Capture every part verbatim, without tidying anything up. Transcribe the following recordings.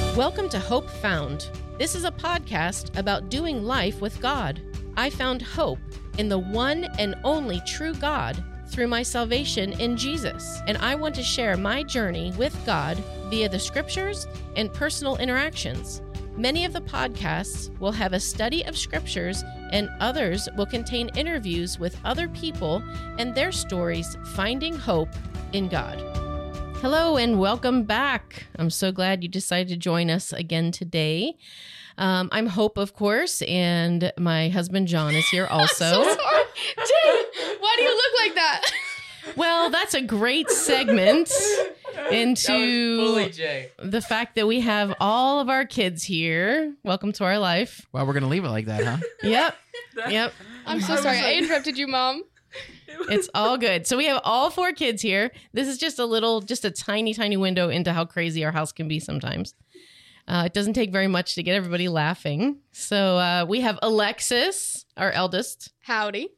Welcome to Hope Found. This is a podcast about doing life with God. I found hope in the one and only true God through my salvation in Jesus, and I want to share my journey with God via the scriptures and personal interactions. Many of the podcasts will have a study of scriptures, and others will contain interviews with other people and their stories finding hope in God. Hello and welcome back. I'm so glad you decided to join us again today. Um, I'm Hope, of course, and my husband John is here also. I'm so sorry. Jay, why do you look like that? Well, that's a great segment into fully Jay. The fact that we have all of our kids here. Welcome to our life. Well, we're going to leave it like that, huh? Yep. Yep. I'm so sorry. I interrupted you, Mom. It's all good. So we have all four kids here. This is just a little, just a tiny, tiny window into how crazy our house can be sometimes. Uh, it doesn't take very much to get everybody laughing. So uh, we have Alexis, our eldest. Howdy.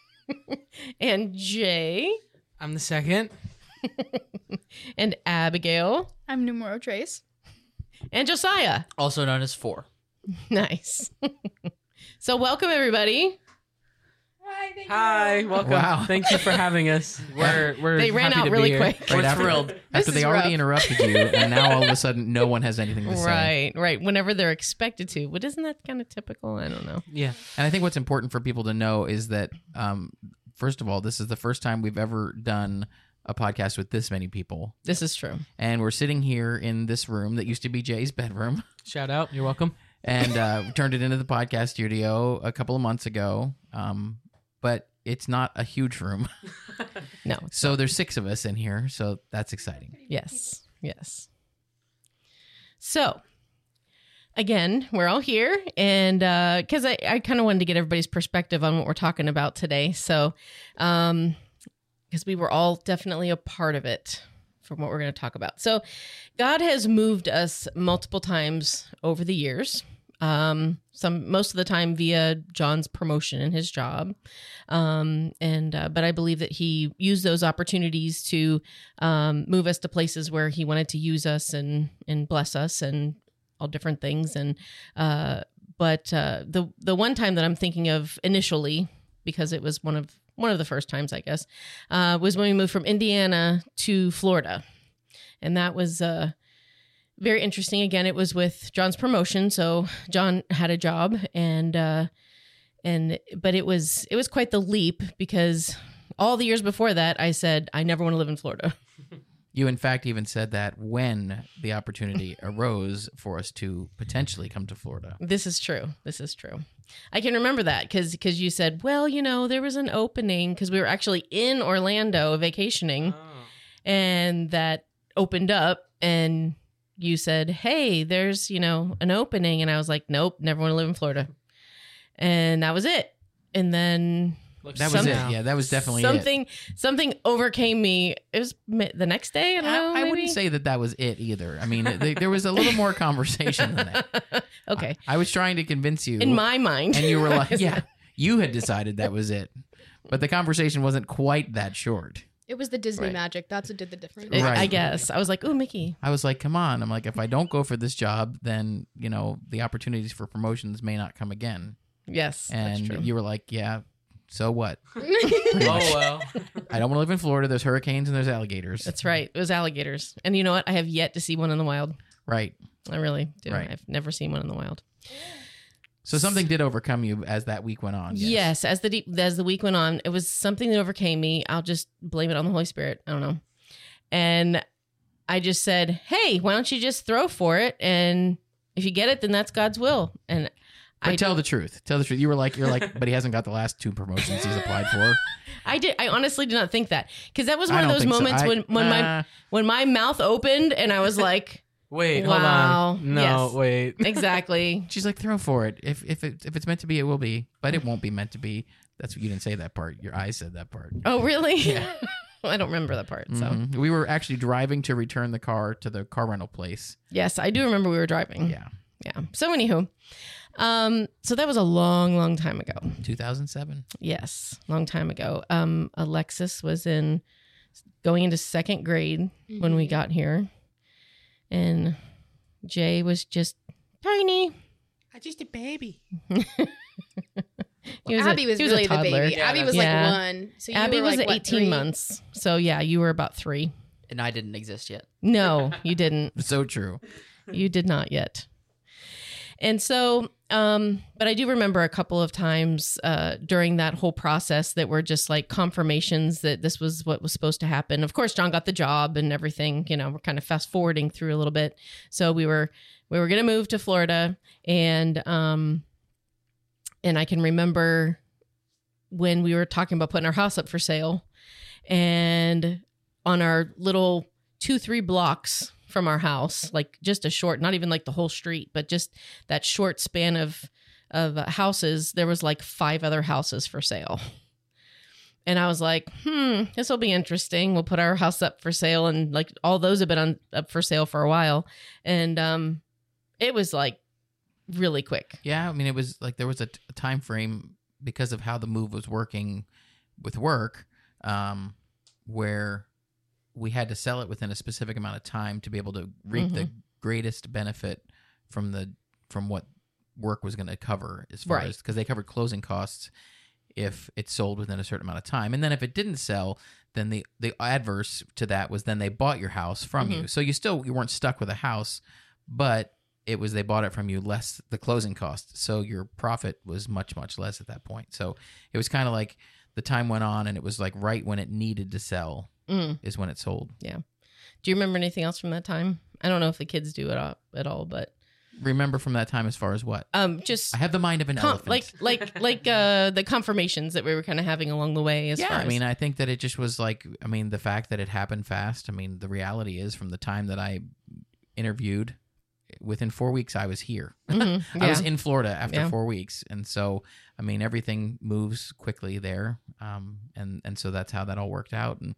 And Jay. I'm the second. And Abigail. I'm numero trace. And Josiah. Also known as four. Nice. So welcome, everybody. Hi, thank Hi, welcome. Wow. Thank you for having us. We're we're They ran happy out to really be here. quick. We're Right after- thrilled. After This they is already rough. interrupted you, and now all of a sudden no one has anything to say. Right, right. Whenever they're expected to. But isn't that kind of typical? I don't know. Yeah. And I think what's important for people to know is that, um, first of all, this is the first time we've ever done a podcast with this many people. This is true. And we're sitting here in this room that used to be Jay's bedroom. Shout out. You're welcome. And uh, we turned it into the podcast studio a couple of months ago. Um, but it's not a huge room. No. So there's six of us in here. So that's exciting. Yes. Yes. So, again, we're all here. And because I, I kind of wanted to get everybody's perspective on what we're talking about today. So, um, because we were all definitely a part of it from what we're going to talk about. So, God has moved us multiple times over the years. Um, some most of the time via John's promotion in his job, um, and uh, but I believe that he used those opportunities to um, move us to places where he wanted to use us and and bless us and all different things. And uh, but uh, the the one time that I'm thinking of initially, because it was one of one of the first times, I guess, uh, was when we moved from Indiana to Florida, and that was. Uh, Very interesting. Again, it was with John's promotion. So John had a job and, uh, and, but it was, it was quite the leap because all the years before that, I said, I never want to live in Florida. You, in fact, even said that when the opportunity arose for us to potentially come to Florida. This is true. This is true. I can remember that because, because you said, well, you know, there was an opening because we were actually in Orlando vacationing and that opened up and you said, hey, there's, you know, an opening. And I was like, nope, never want to live in Florida. And that was it. And then That was some- it. Yeah, that was definitely something, it. something overcame me. It was mi- the next day. I don't know. I, I maybe? wouldn't say that that was it either. I mean, th- there was a little more conversation than that. Okay. I, I was trying to convince you. In my mind. And you were like, Is yeah, that- you had decided that was it. But the conversation wasn't quite that short. It was the Disney Right. magic. That's what did the difference. I- Right. I guess. I was like, ooh, Mickey. I was like, come on. I'm like, if I don't go for this job, then, you know, the opportunities for promotions may not come again. Yes, that's And true. you were like, yeah, so what? Oh well. I don't want to live in Florida. There's hurricanes and there's alligators. That's right. It was alligators. And you know what? I have yet to see one in the wild. Right. I really do. Right. I've never seen one in the wild. So something did overcome you as that week went on. Yes, as the deep, as the week went on, it was something that overcame me. I'll just blame it on the Holy Spirit. I don't know. And I just said, "Hey, why don't you just throw for it? And if you get it, then that's God's will." And But I tell don't- the truth. Tell the truth. You were like, you're like, but he hasn't got the last two promotions he's applied for. I did. I honestly did not think that because that was I one of don't those think so. moments I- when when my uh, when my mouth opened and I was like, Wait, Wow. hold on. No, Yes. wait. exactly. She's like, throw for it. If if it, if it's meant to be, it will be. But it won't be meant to be. That's what you didn't say that part. Your eyes said that part. Oh, really? Yeah. I don't remember that part. So Mhm. We were actually driving to return the car to the car rental place. yes, I do remember we were driving. Yeah. Yeah. So anywho, um, so that was a long, long time ago. two thousand seven. Yes, long time ago. Um, Alexis was in going into second grade when we got here, and Jay was just tiny. I'm just a baby. He was a- Abby was he was a really the toddler. baby. Yeah, Abby was that's- like Yeah. one. So you Abby were was like, what, eighteen three? months. So yeah, you were about three. And I didn't exist yet. No, you didn't. So true. You did not yet. And so, um, but I do remember a couple of times uh, during that whole process that were just like confirmations that this was what was supposed to happen. Of course, John got the job and everything. You know, we're kind of fast forwarding through a little bit. So we were we were going to move to Florida, and um, and I can remember when we were talking about putting our house up for sale, and on our little two three blocks from our house, like just a short, not even like the whole street, but just that short span of of uh, houses, there was like five other houses for sale. And I was like, hmm, this will be interesting. We'll put our house up for sale. And like all those have been on, up for sale for a while. And um, it was like really quick. Yeah, I mean, it was like there was a, t- a time frame because of how the move was working with work, um, where we had to sell it within a specific amount of time to be able to reap the greatest benefit from the from what work was going to cover, as far Right. as because they covered closing costs if it sold within a certain amount of time, and then if it didn't sell, then the the adverse to that was then they bought your house from you, so you still you weren't stuck with a house, but it was they bought it from you less the closing cost, so your profit was much much less at that point. So it was kind of like the time went on, and it was like right when it needed to sell Mm. is when it sold. Do you remember anything else from that time? I don't know if the kids do it all, at all, but Remember from that time as far as what? um, just I have the mind of an com- elephant. like like like uh, the confirmations that we were kind of having along the way. As yeah, far I as, mean, I think that it just was like, I mean, the fact that it happened fast. I mean, the reality is from the time that I interviewed, within four weeks, I was here. Mhm, I was yeah. in Florida after Yeah. four weeks. And so, I mean, everything moves quickly there. Um, and, and so that's how that all worked out. And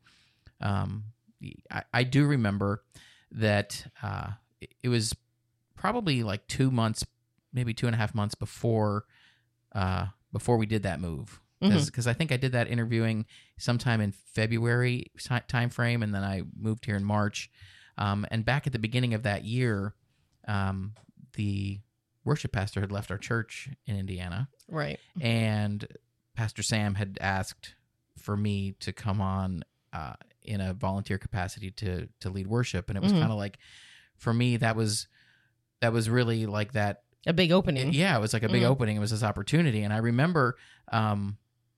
um, I, I do remember that uh, it, it was probably like two months, maybe two and a half months before uh, before we did that move. Because Mhm. I think I did that interviewing sometime in February ti- time frame, and then I moved here in March. Um, and back at the beginning of that year, um, the worship pastor had left our church in Indiana, right. and Pastor Sam had asked for me to come on uh, in a volunteer capacity to to lead worship, and it was Mhm. kind of like, for me, that was that was really like that. A big opening. Yeah, it was like a big Mhm. opening. It was this opportunity, and I remember um,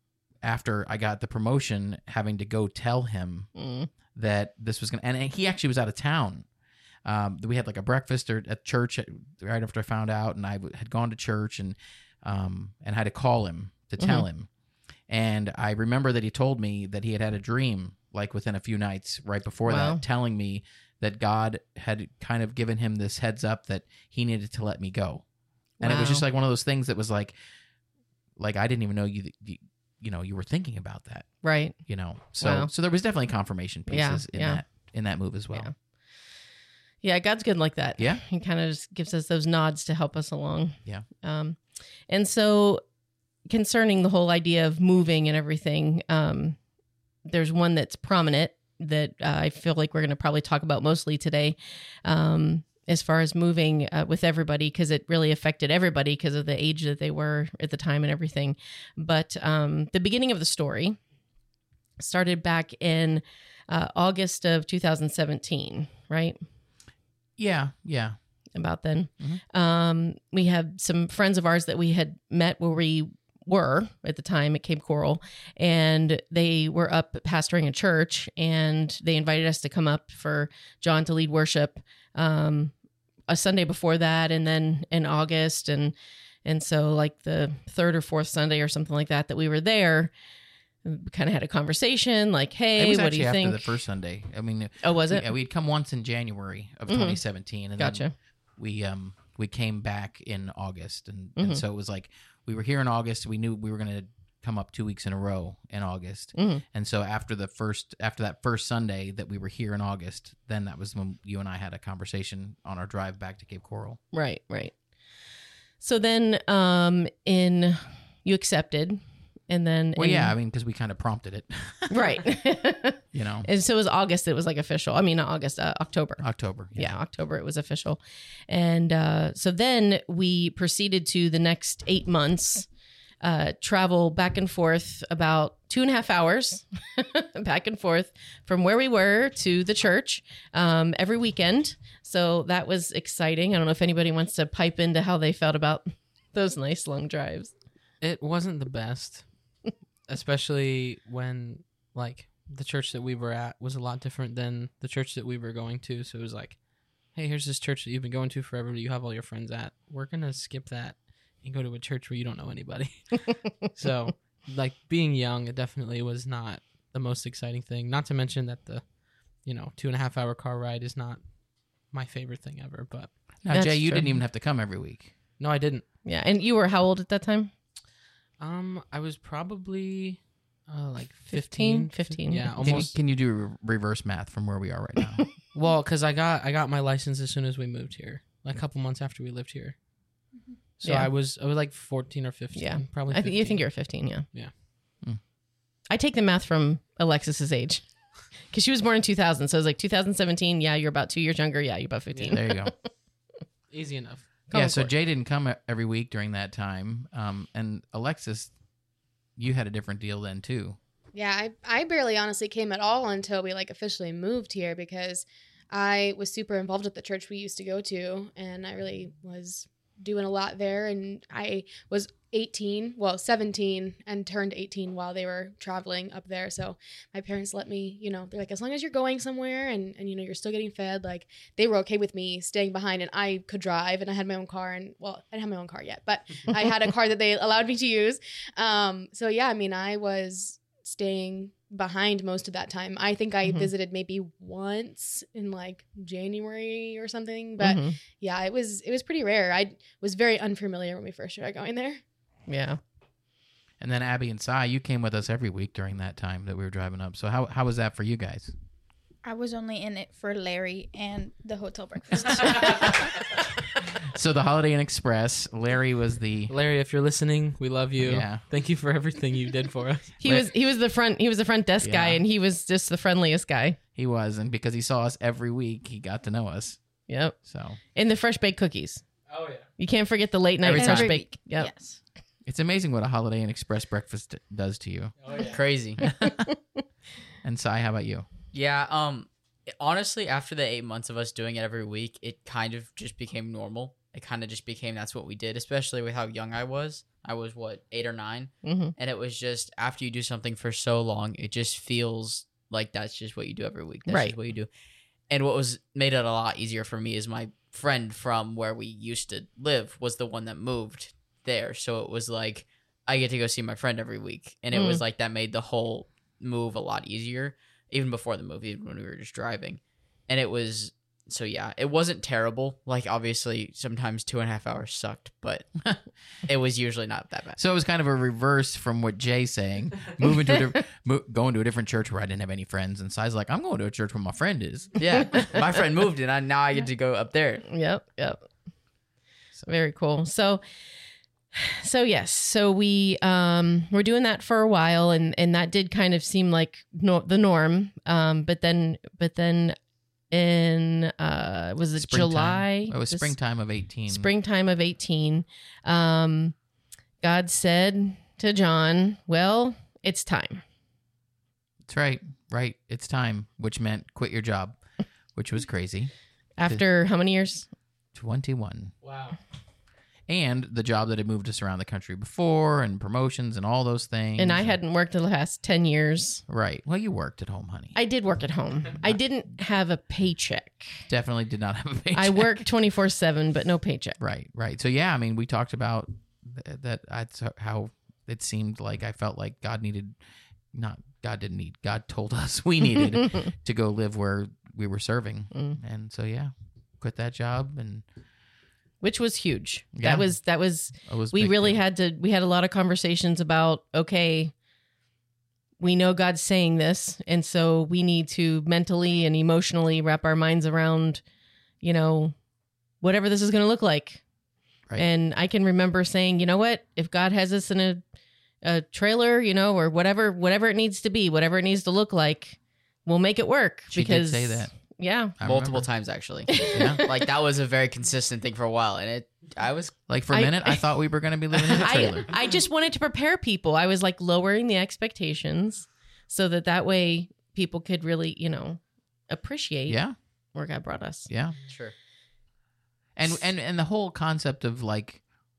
after I got the promotion, having to go tell him Mm. that this was gonna, and he actually was out of town. Um, we had like a breakfast or at church right after I found out, and I w- had gone to church and um, and had to call him to tell Mhm. him. And I remember that he told me that he had had a dream like within a few nights right before Wow. that, telling me that God had kind of given him this heads up that he needed to let me go. And it was just Wow. like one of those things that was like, like I didn't even know you, you, you know, you were thinking about that, Right. you know. So, Wow. so there was definitely confirmation Yeah, pieces in yeah. that in that move as well. Yeah. Yeah, God's good like that. Yeah. He kind of just gives us those nods to help us along. Yeah. Um, and so concerning the whole idea of moving and everything, um, there's one that's prominent that uh, I feel like we're going to probably talk about mostly today, um, as far as moving uh, with everybody, because it really affected everybody because of the age that they were at the time and everything. But um, the beginning of the story started back in uh, August of two thousand seventeen, right? Yeah, yeah. About then. Mhm. Um, we had some friends of ours that we had met where we were at the time at Cape Coral, and they were up pastoring a church, and they invited us to come up for John to lead worship um, a Sunday before that, and then in August, and and so like the third or fourth Sunday or something like that that we were there. We kind of had a conversation like, It hey, was what do actually you after think? the first Sunday. I mean, Oh, was it? Yeah, we'd come once in January of Mhm. twenty seventeen, and Gotcha. then we um we came back in August, and, Mhm. and so it was like we were here in August. We knew we were going to come up two weeks in a row in August, Mhm. and so after the first after that first Sunday that we were here in August, then that was when you and I had a conversation on our drive back to Cape Coral. Right, right. So then um in you accepted and then Well, in- yeah, I mean, because we kind of prompted it, right. you know, And so it was August. It was like official. I mean, not August, uh, October. October. Yeah, October it was official. And uh, so then we proceeded to the next eight months, uh, travel back and forth about two and a half hours back and forth from where we were to the church um, every weekend. So that was exciting. I don't know if anybody wants to pipe into how they felt about those nice long drives. It wasn't the best, especially when like the church that we were at was a lot different than the church that we were going to. So it was like, hey, here's this church that you've been going to forever that you have all your friends at. We're going to skip that and go to a church where you don't know anybody. So like being young, it definitely was not the most exciting thing. Not to mention that the, you know, two and a half hour car ride is not my favorite thing ever. But Now, That's Jay, you true. didn't even have to come every week. no, I didn't. Yeah. And you were how old at that time? Um, I was probably uh, like fifteen? fifteen. fifteen. Yeah, Can you, almost. can you do re- reverse math from where we are right now? Well, because I got I got my license as soon as we moved here, like a couple months after we lived here. So Yeah. I was I was like fourteen or fifteen. Yeah. Probably. I think you think fifteen. you're fifteen. Yeah. Yeah. Hmm. I take the math from Alexis's age because she was born in two thousand. So it was like two thousand seventeen. Yeah. You're about two years younger. Yeah. You're about fifteen. There you go. Easy enough. Come yeah, on, so Court. Jay didn't come e- every week during that time. Um, and Alexis, you had a different deal then too. Yeah, I, I barely honestly came at all until we like officially moved here because I was super involved at the church we used to go to, and I really was doing a lot there. And I was eighteen, well, seventeen, and turned eighteen while they were traveling up there. So my parents let me, you know, they're like, as long as you're going somewhere and, and you know, you're still getting fed, like they were okay with me staying behind, and I could drive, and I had my own car. And well, I didn't have my own car yet, but I had a car that they allowed me to use. Um, so yeah, I mean, I was staying behind most of that time. I think I Mhm. visited maybe once in like January or something, but Mhm. yeah, it was it was pretty rare. I was very unfamiliar when we first started going there. Yeah. And then Abby and Sai, you came with us every week during that time that we were driving up. So how how was that for you guys? I was only in it for Larry and the hotel breakfast. So the Holiday Inn Express, Larry was the Larry, if you're listening, we love you. Yeah. Thank you for everything you did for us. He Wait. was he was the front he was the front desk guy, Yeah. and he was just the friendliest guy. he was, and because he saw us every week, he got to know us. Yep. So And the fresh baked cookies. Oh yeah. You can't forget the late night Every fresh time. baked. Yep. Yes. it's amazing what a Holiday Inn Express breakfast does to you. Oh yeah. Crazy. And Sai, how about you? Yeah, um honestly, after the eight months of us doing it every week, it kind of just became normal. It kind of just became that's what we did, especially with how young I was. I was what, eight or nine? hmm And it was just after you do something for so long, it just feels like that's just what you do every week. That's Right. just what you do. And what was made it a lot easier for me is my friend from where we used to live was the one that moved there. So it was like I get to go see my friend every week. And it was like that made the whole move a lot easier, even before the move, even when we were just driving. And it was so yeah, it wasn't terrible. Like obviously sometimes two and a half hours sucked, but it was usually not that bad. So it was kind of a reverse from what Jay's saying. Moving to a diff- mo- going to a different church where I didn't have any friends, and Sai's like, I'm going to a church where my friend is. Yeah, my friend moved, and I, now I get to go up there. Yep. Yep. Very cool. So, so yes, so we um were doing that for a while, and and that did kind of seem like no, the norm. Um, but then, but then, in uh, was it Springtime. July? It was This- springtime of eighteen. Springtime of eighteen. Um, God said to John, "Well, it's time." That's right. Right. It's time, which meant quit your job, which was crazy. After how many years? twenty-one. Wow. And the job that had moved us around the country before, and promotions and all those things. And I hadn't worked the last ten years. Right. Well, you worked at home, honey. I did work at home. I didn't have a paycheck. Definitely did not have a paycheck. I worked twenty-four seven, but no paycheck. Right, right. So yeah, I mean, we talked about th- that. That's how it seemed like I felt like God needed, not God didn't need. God told us we needed to go live where we were serving, Mm. and so yeah, quit that job, and Which was huge. Yeah. That was that was it was. we big really deal. had to we had a lot of conversations about, okay, we know God's saying this, and so we need to mentally and emotionally wrap our minds around, you know, whatever this is going to look like. Right. And I can remember saying, you know what, if God has us in a a trailer, you know, or whatever, whatever it needs to be, whatever it needs to look like, we'll make it work. She because did say that. Yeah. I Multiple remember. times actually. Yeah. Like that was a very consistent thing for a while, and it. I was Like for a I- minute, I thought we were going to be living in a I, trailer. I just wanted to prepare people. I was like lowering the expectations so that that way people could really, you know, appreciate Yeah. where God brought us. Yeah. sure. And and and the whole concept of like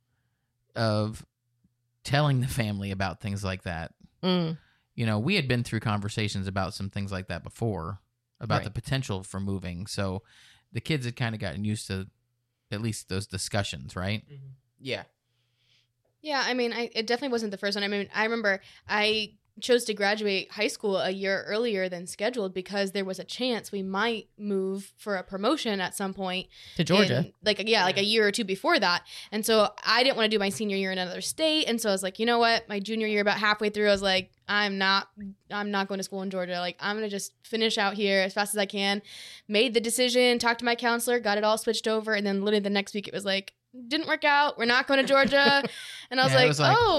of telling the family about things like that. Mm. You know, we had been through conversations about some things like that before, about Right. the potential for moving. So the kids had kind of gotten used to at least those discussions, right? Yeah. Yeah, I mean, I, it definitely wasn't the first one. I mean, I remember I chose to graduate high school a year earlier than scheduled because there was a chance we might move for a promotion at some point To Georgia. in, like yeah, like a year or two before that. And so I didn't want to do my senior year in another state. And so I was like, you know what? My junior year, about halfway through, I was like, I'm not, I'm not going to school in Georgia. Like I'm gonna just finish out here as fast as I can. Made the decision, talked to my counselor, got it all switched over, and then literally the next week it was like, didn't work out. We're not going to Georgia. And I was Yeah, like, it was like, oh, it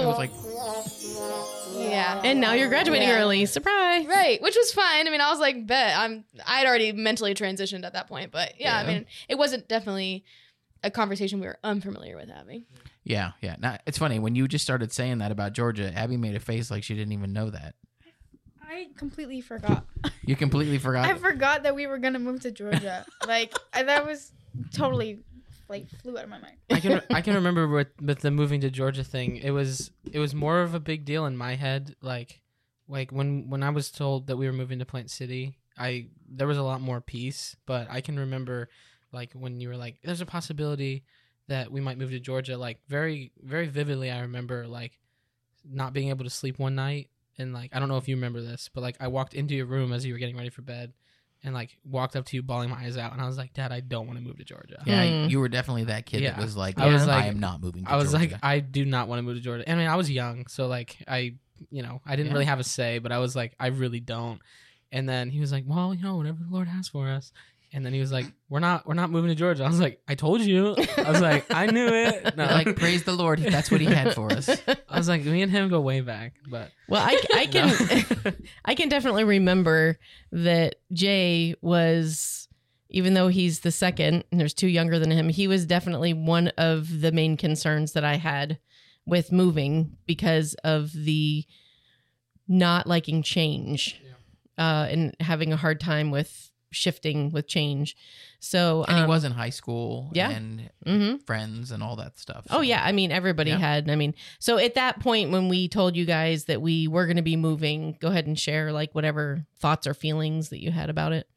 was like yeah. And now you're graduating Yeah. early. Surprise. Right, which was fine. I mean, I was like, bet I'm. I'd already mentally transitioned at that point, but yeah, I Yeah. mean, it wasn't definitely a conversation we were unfamiliar with having. yeah, yeah. Now, it's funny when you just started saying that about Georgia, Abby made a face like she didn't even know that. I completely forgot. You completely forgot. I forgot that we were gonna move to Georgia. Like I, that was totally like flew out of my mind. I can I can remember with with the moving to Georgia thing. It was it was more of a big deal in my head. Like like when when I was told that we were moving to Plant City, I there was a lot more peace. But I can remember like when you were like, "There's a possibility that we might move to Georgia." Like very very vividly, I remember like not being able to sleep one night, and like I don't know if you remember this, but like I walked into your room as you were getting ready for bed. And like walked up to you, bawling my eyes out, and I was like, "Dad, I don't want to move to Georgia." yeah, Hmm. you were definitely that kid that Yeah. was like, I was I like- am not moving to I was Georgia. like, I do not want to move to Georgia. I mean, I was young, so like, I, you know, I didn't Yeah. really have a say, but I was like, I really don't. And then he was like, well, you know, whatever the Lord has for us. And then he was like, we're not, we're not moving to Georgia. I was like, I told you. I was like, I knew it. No, You're like, praise the Lord, that's what he had for us. I was like, me and him go way back, but Well, I, I can No. I can definitely remember that Jay was, even though he's the second and there's two younger than him, he was definitely one of the main concerns that I had with moving because of the not liking change uh, and having a hard time with shifting with change. So And he um, was in high school yeah. and mhm. friends and all that stuff. Oh so- yeah, I mean everybody Yeah. had. I mean, so at that point when we told you guys that we were going to be moving, go ahead and share like whatever thoughts or feelings that you had about it.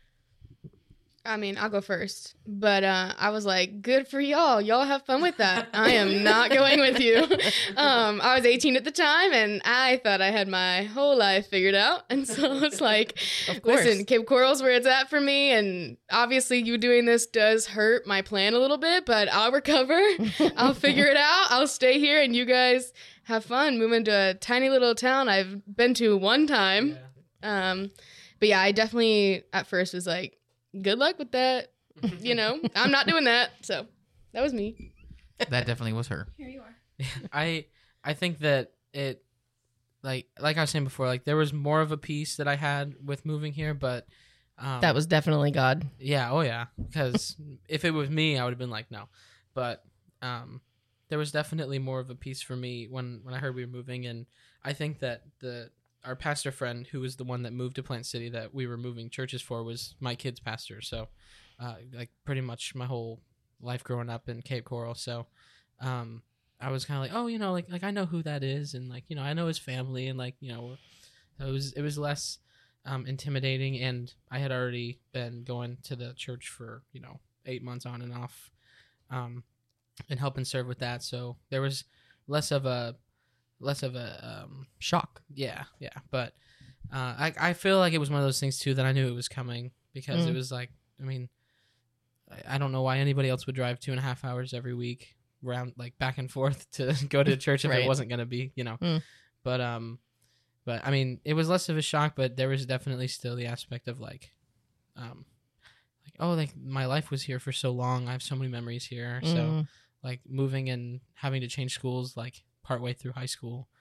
I mean, I'll go first, but uh, I was like, good for y'all. Y'all have fun with that. I am not going with you. Um, I was eighteen at the time, and I thought I had my whole life figured out. And so it's like, Of course. listen, Cape Coral's where it's at for me. And obviously, you doing this does hurt my plan a little bit, but I'll recover. I'll figure it out. I'll stay here, and you guys have fun moving to a tiny little town I've been to one time. Um, but yeah, I definitely at first was like, good luck with that. You know, I'm not doing that. So that was me. That definitely was her. Here you are. I, I think that it, like, like I was saying before, like there was more of a piece that I had with moving here, but um, That was definitely God. Yeah, oh yeah. Because if it was me, I would have been like, no. But um, there was definitely more of a piece for me when, when I heard we were moving, and I think that the our pastor friend, who was the one that moved to Plant City that we were moving churches for, was my kid's pastor. So, uh, like pretty much my whole life growing up in Cape Coral. So, um, I was kind of like, oh, you know, like like I know who that is, and like you know I know his family, and like you know, it was it was less um, intimidating, and I had already been going to the church for you know eight months on and off, um, and helping serve with that. So there was less of a less of a um, shock. Yeah, yeah. But uh, I I feel like it was one of those things too that I knew it was coming because Mm. it was like I mean I, I don't know why anybody else would drive two and a half hours every week round like back and forth to go to church if Right. it wasn't going to be you know. Mm. But um, but I mean it was less of a shock, but there was definitely still the aspect of like um. Like, oh, like my life was here for so long. I have so many memories here. So Mm. like moving and having to change schools like partway through high school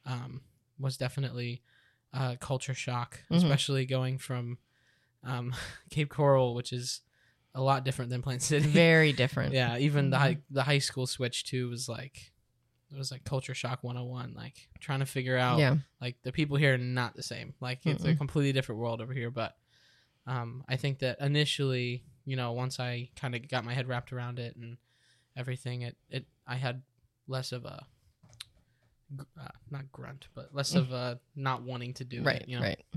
um, was definitely a culture shock, Mhm. especially going from um, Cape Coral, which is a lot different than Plant City. Very different. Yeah, even the high the high school switch too was like it was like culture shock one oh one, like trying to figure out Yeah. like the people here are not the same. Like it's a Mm-mm. completely different world over here. But um, I think that initially, you know, once I kind of got my head wrapped around it and everything, it it I had less of a gr- uh, not grunt, but less Mm. of a not wanting to do Right. it. You know? Right.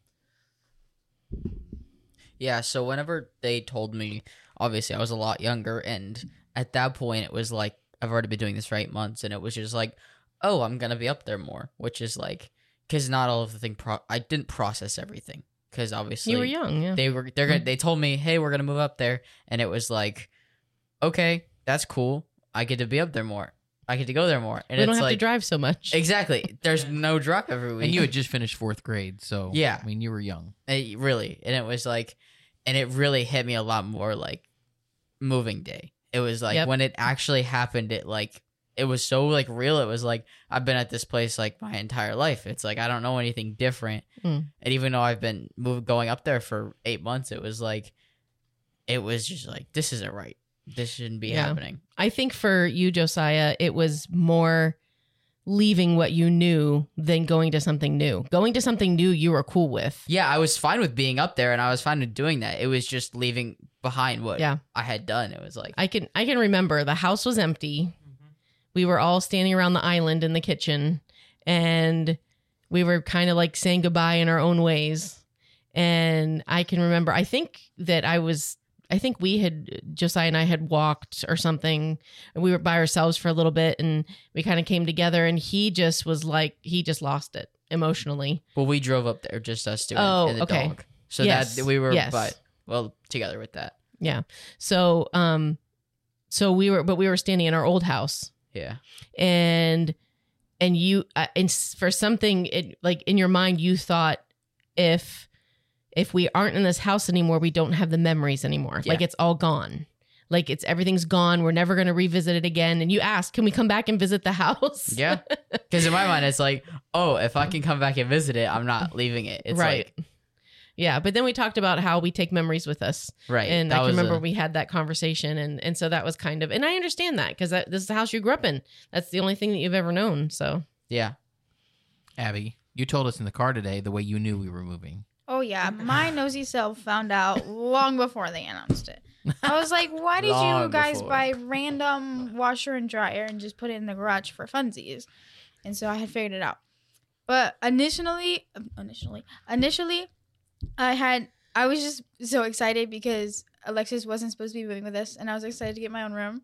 Yeah, so whenever they told me, obviously I was a lot younger, and at that point it was like I've already been doing this for eight months, and it was just like, oh, I'm gonna be up there more, which is like, because not all of the thing pro- I didn't process everything, because obviously You were young. Yeah. they were they're gonna Mhm. they told me, hey, we're gonna move up there, and it was like, okay, that's cool, I get to be up there more, I get to go there more, and we it's don't have like to drive so much. exactly, there's no drive every week, And you had just finished fourth grade, so Yeah. I mean, you were young. It- really, and it was like, and it really hit me a lot more like moving day. It was like Yep. when it actually happened, it like it was so like real. It was like I've been at this place like my entire life. It's like I don't know anything different, Mm. and even though I've been moving going up there for eight months, it was like it was just like this isn't right. This shouldn't be Yeah. happening. I think for you, Josiah, it was more leaving what you knew than going to something new. Going to something new you were cool with. Yeah, I was fine with being up there, and I was fine with doing that. It was just leaving behind what Yeah. I had done. It was like I can I can remember the house was empty. We were all standing around the island in the kitchen, and we were kind of like saying goodbye in our own ways. And I can remember, I think that I was, I think we had, Josiah and I had walked or something, and we were by ourselves for a little bit, and we kind of came together, and he just was like, he just lost it emotionally. well, we drove up there, just us two Oh, and the okay. dog. So Yes, that we were, yes. but well, together with that. Yeah. So, um, so we were, but we were standing in our old house. Yeah. and and you uh, and s- for something it, like in your mind you thought if if we aren't in this house anymore we don't have the memories anymore. Yeah. Like it's all gone, like it's everything's gone, we're never going to revisit it again. And you asked, can we come back and visit the house? Yeah. Because in my mind, it's like, oh, if I can come back and visit it, I'm not leaving it. It's right. like, Yeah, but then we talked about how we take memories with us. right. And that I can was remember a- we had that conversation, and and so that was kind of, and I understand that because this is the house you grew up in. That's the only thing that you've ever known. So yeah. Abby, you told us in the car today the way you knew we were moving. Oh yeah, my nosy self found out long before they announced it. I was like, why did you Long guys before. buy random washer and dryer and just put it in the garage for funsies? And so I had figured it out. But initially, initially, initially, I had I was just so excited because Alexis wasn't supposed to be moving with us, and I was excited to get my own room.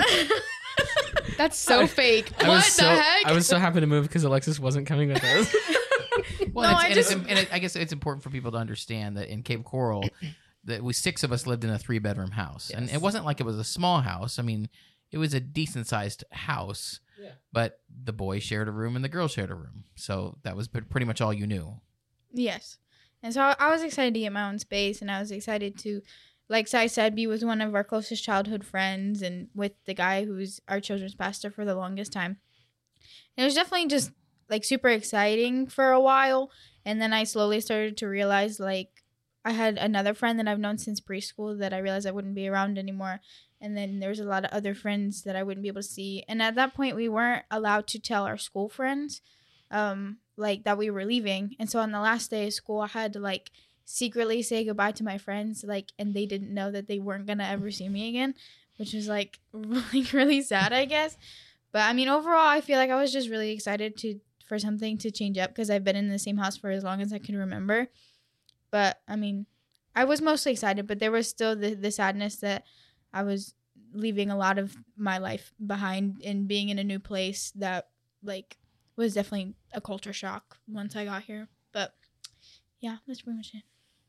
That's so fake. I what was the so, heck? I was so happy to move because Alexis wasn't coming with us. Well, No, and, I it's, and, just- it's, and it, I guess it's important for people to understand that in Cape Coral, that we six of us lived in a three bedroom house, and Yes. it wasn't like it was a small house. I mean, it was a decent sized house, Yeah. but the boys shared a room and the girls shared a room, so that was pre- pretty much all you knew. Yes. And so I, I was excited to get my own space, and I was excited to, like Sai said, be with one of our closest childhood friends and with the guy who's our children's pastor for the longest time. And it was definitely just like super exciting for a while. And then I slowly started to realize like I had another friend that I've known since preschool that I realized I wouldn't be around anymore. And then there was a lot of other friends that I wouldn't be able to see. And at that point, we weren't allowed to tell our school friends um, like that we were leaving. And so on the last day of school, I had to like secretly say goodbye to my friends, like, and they didn't know that they weren't gonna ever see me again, which was like really, really sad, I guess. But I mean, overall, I feel like I was just really excited to for something to change up because I've been in the same house for as long as I can remember. But I mean, I was mostly excited, but there was still the, the sadness that I was leaving a lot of my life behind and being in a new place that like was definitely a culture shock once I got here. But yeah, that's pretty much it.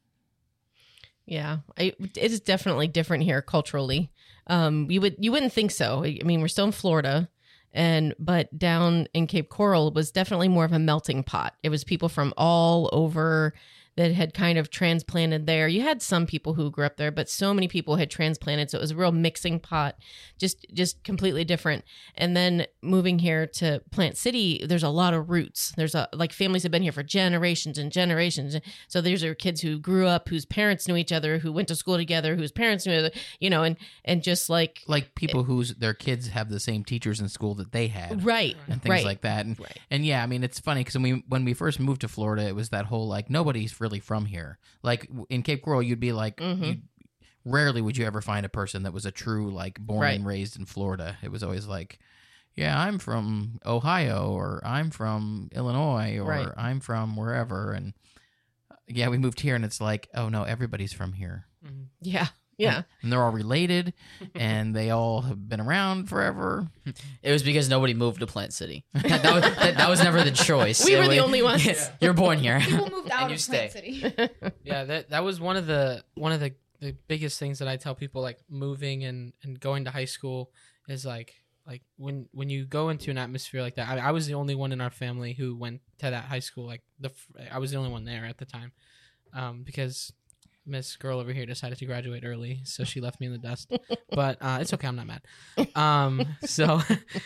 yeah, I, it is definitely different here culturally. Um, you would you wouldn't think so. I mean, we're still in Florida, and but down in Cape Coral was definitely more of a melting pot. It was people from all over that had kind of transplanted there. You had some people who grew up there, but so many people had transplanted. So it was a real mixing pot, just just completely different. And then moving here to Plant City, there's a lot of roots. There's a like families have been here for generations and generations. So these are kids who grew up, whose parents knew each other, who went to school together, whose parents knew each other, you know, and and just like Like people whose their kids have the same teachers in school that they had. right, And things right. like that. And, Right. and yeah, I mean, it's funny because when we, when we first moved to Florida, it was that whole like, nobody's really from here. Like w- in Cape Coral, you'd be like, Mhm. you'd, rarely would you ever find a person that was a true, like, born Right. and raised in Florida. It was always like, yeah, I'm from Ohio, or I'm from Illinois, or Right. I'm from wherever. And uh, yeah, we moved here and it's like, oh no, everybody's from here. Mhm. Yeah, yeah. And they're all related and they all have been around forever. It was because nobody moved to Plant City. that, was, that, that was never the choice. We It were the was- only ones. You're born here. People moved out And you of Plant stay. City. Yeah, that that was one of the one of the, the biggest things that I tell people, like moving and, and going to high school, is like like when when you go into an atmosphere like that. I, I was the only one in our family who went to that high school. Like the f- I was the only one there at the time, um, because Miss Girl over here decided to graduate early, so she left me in the dust. But uh, it's okay, I'm not mad. Um, so,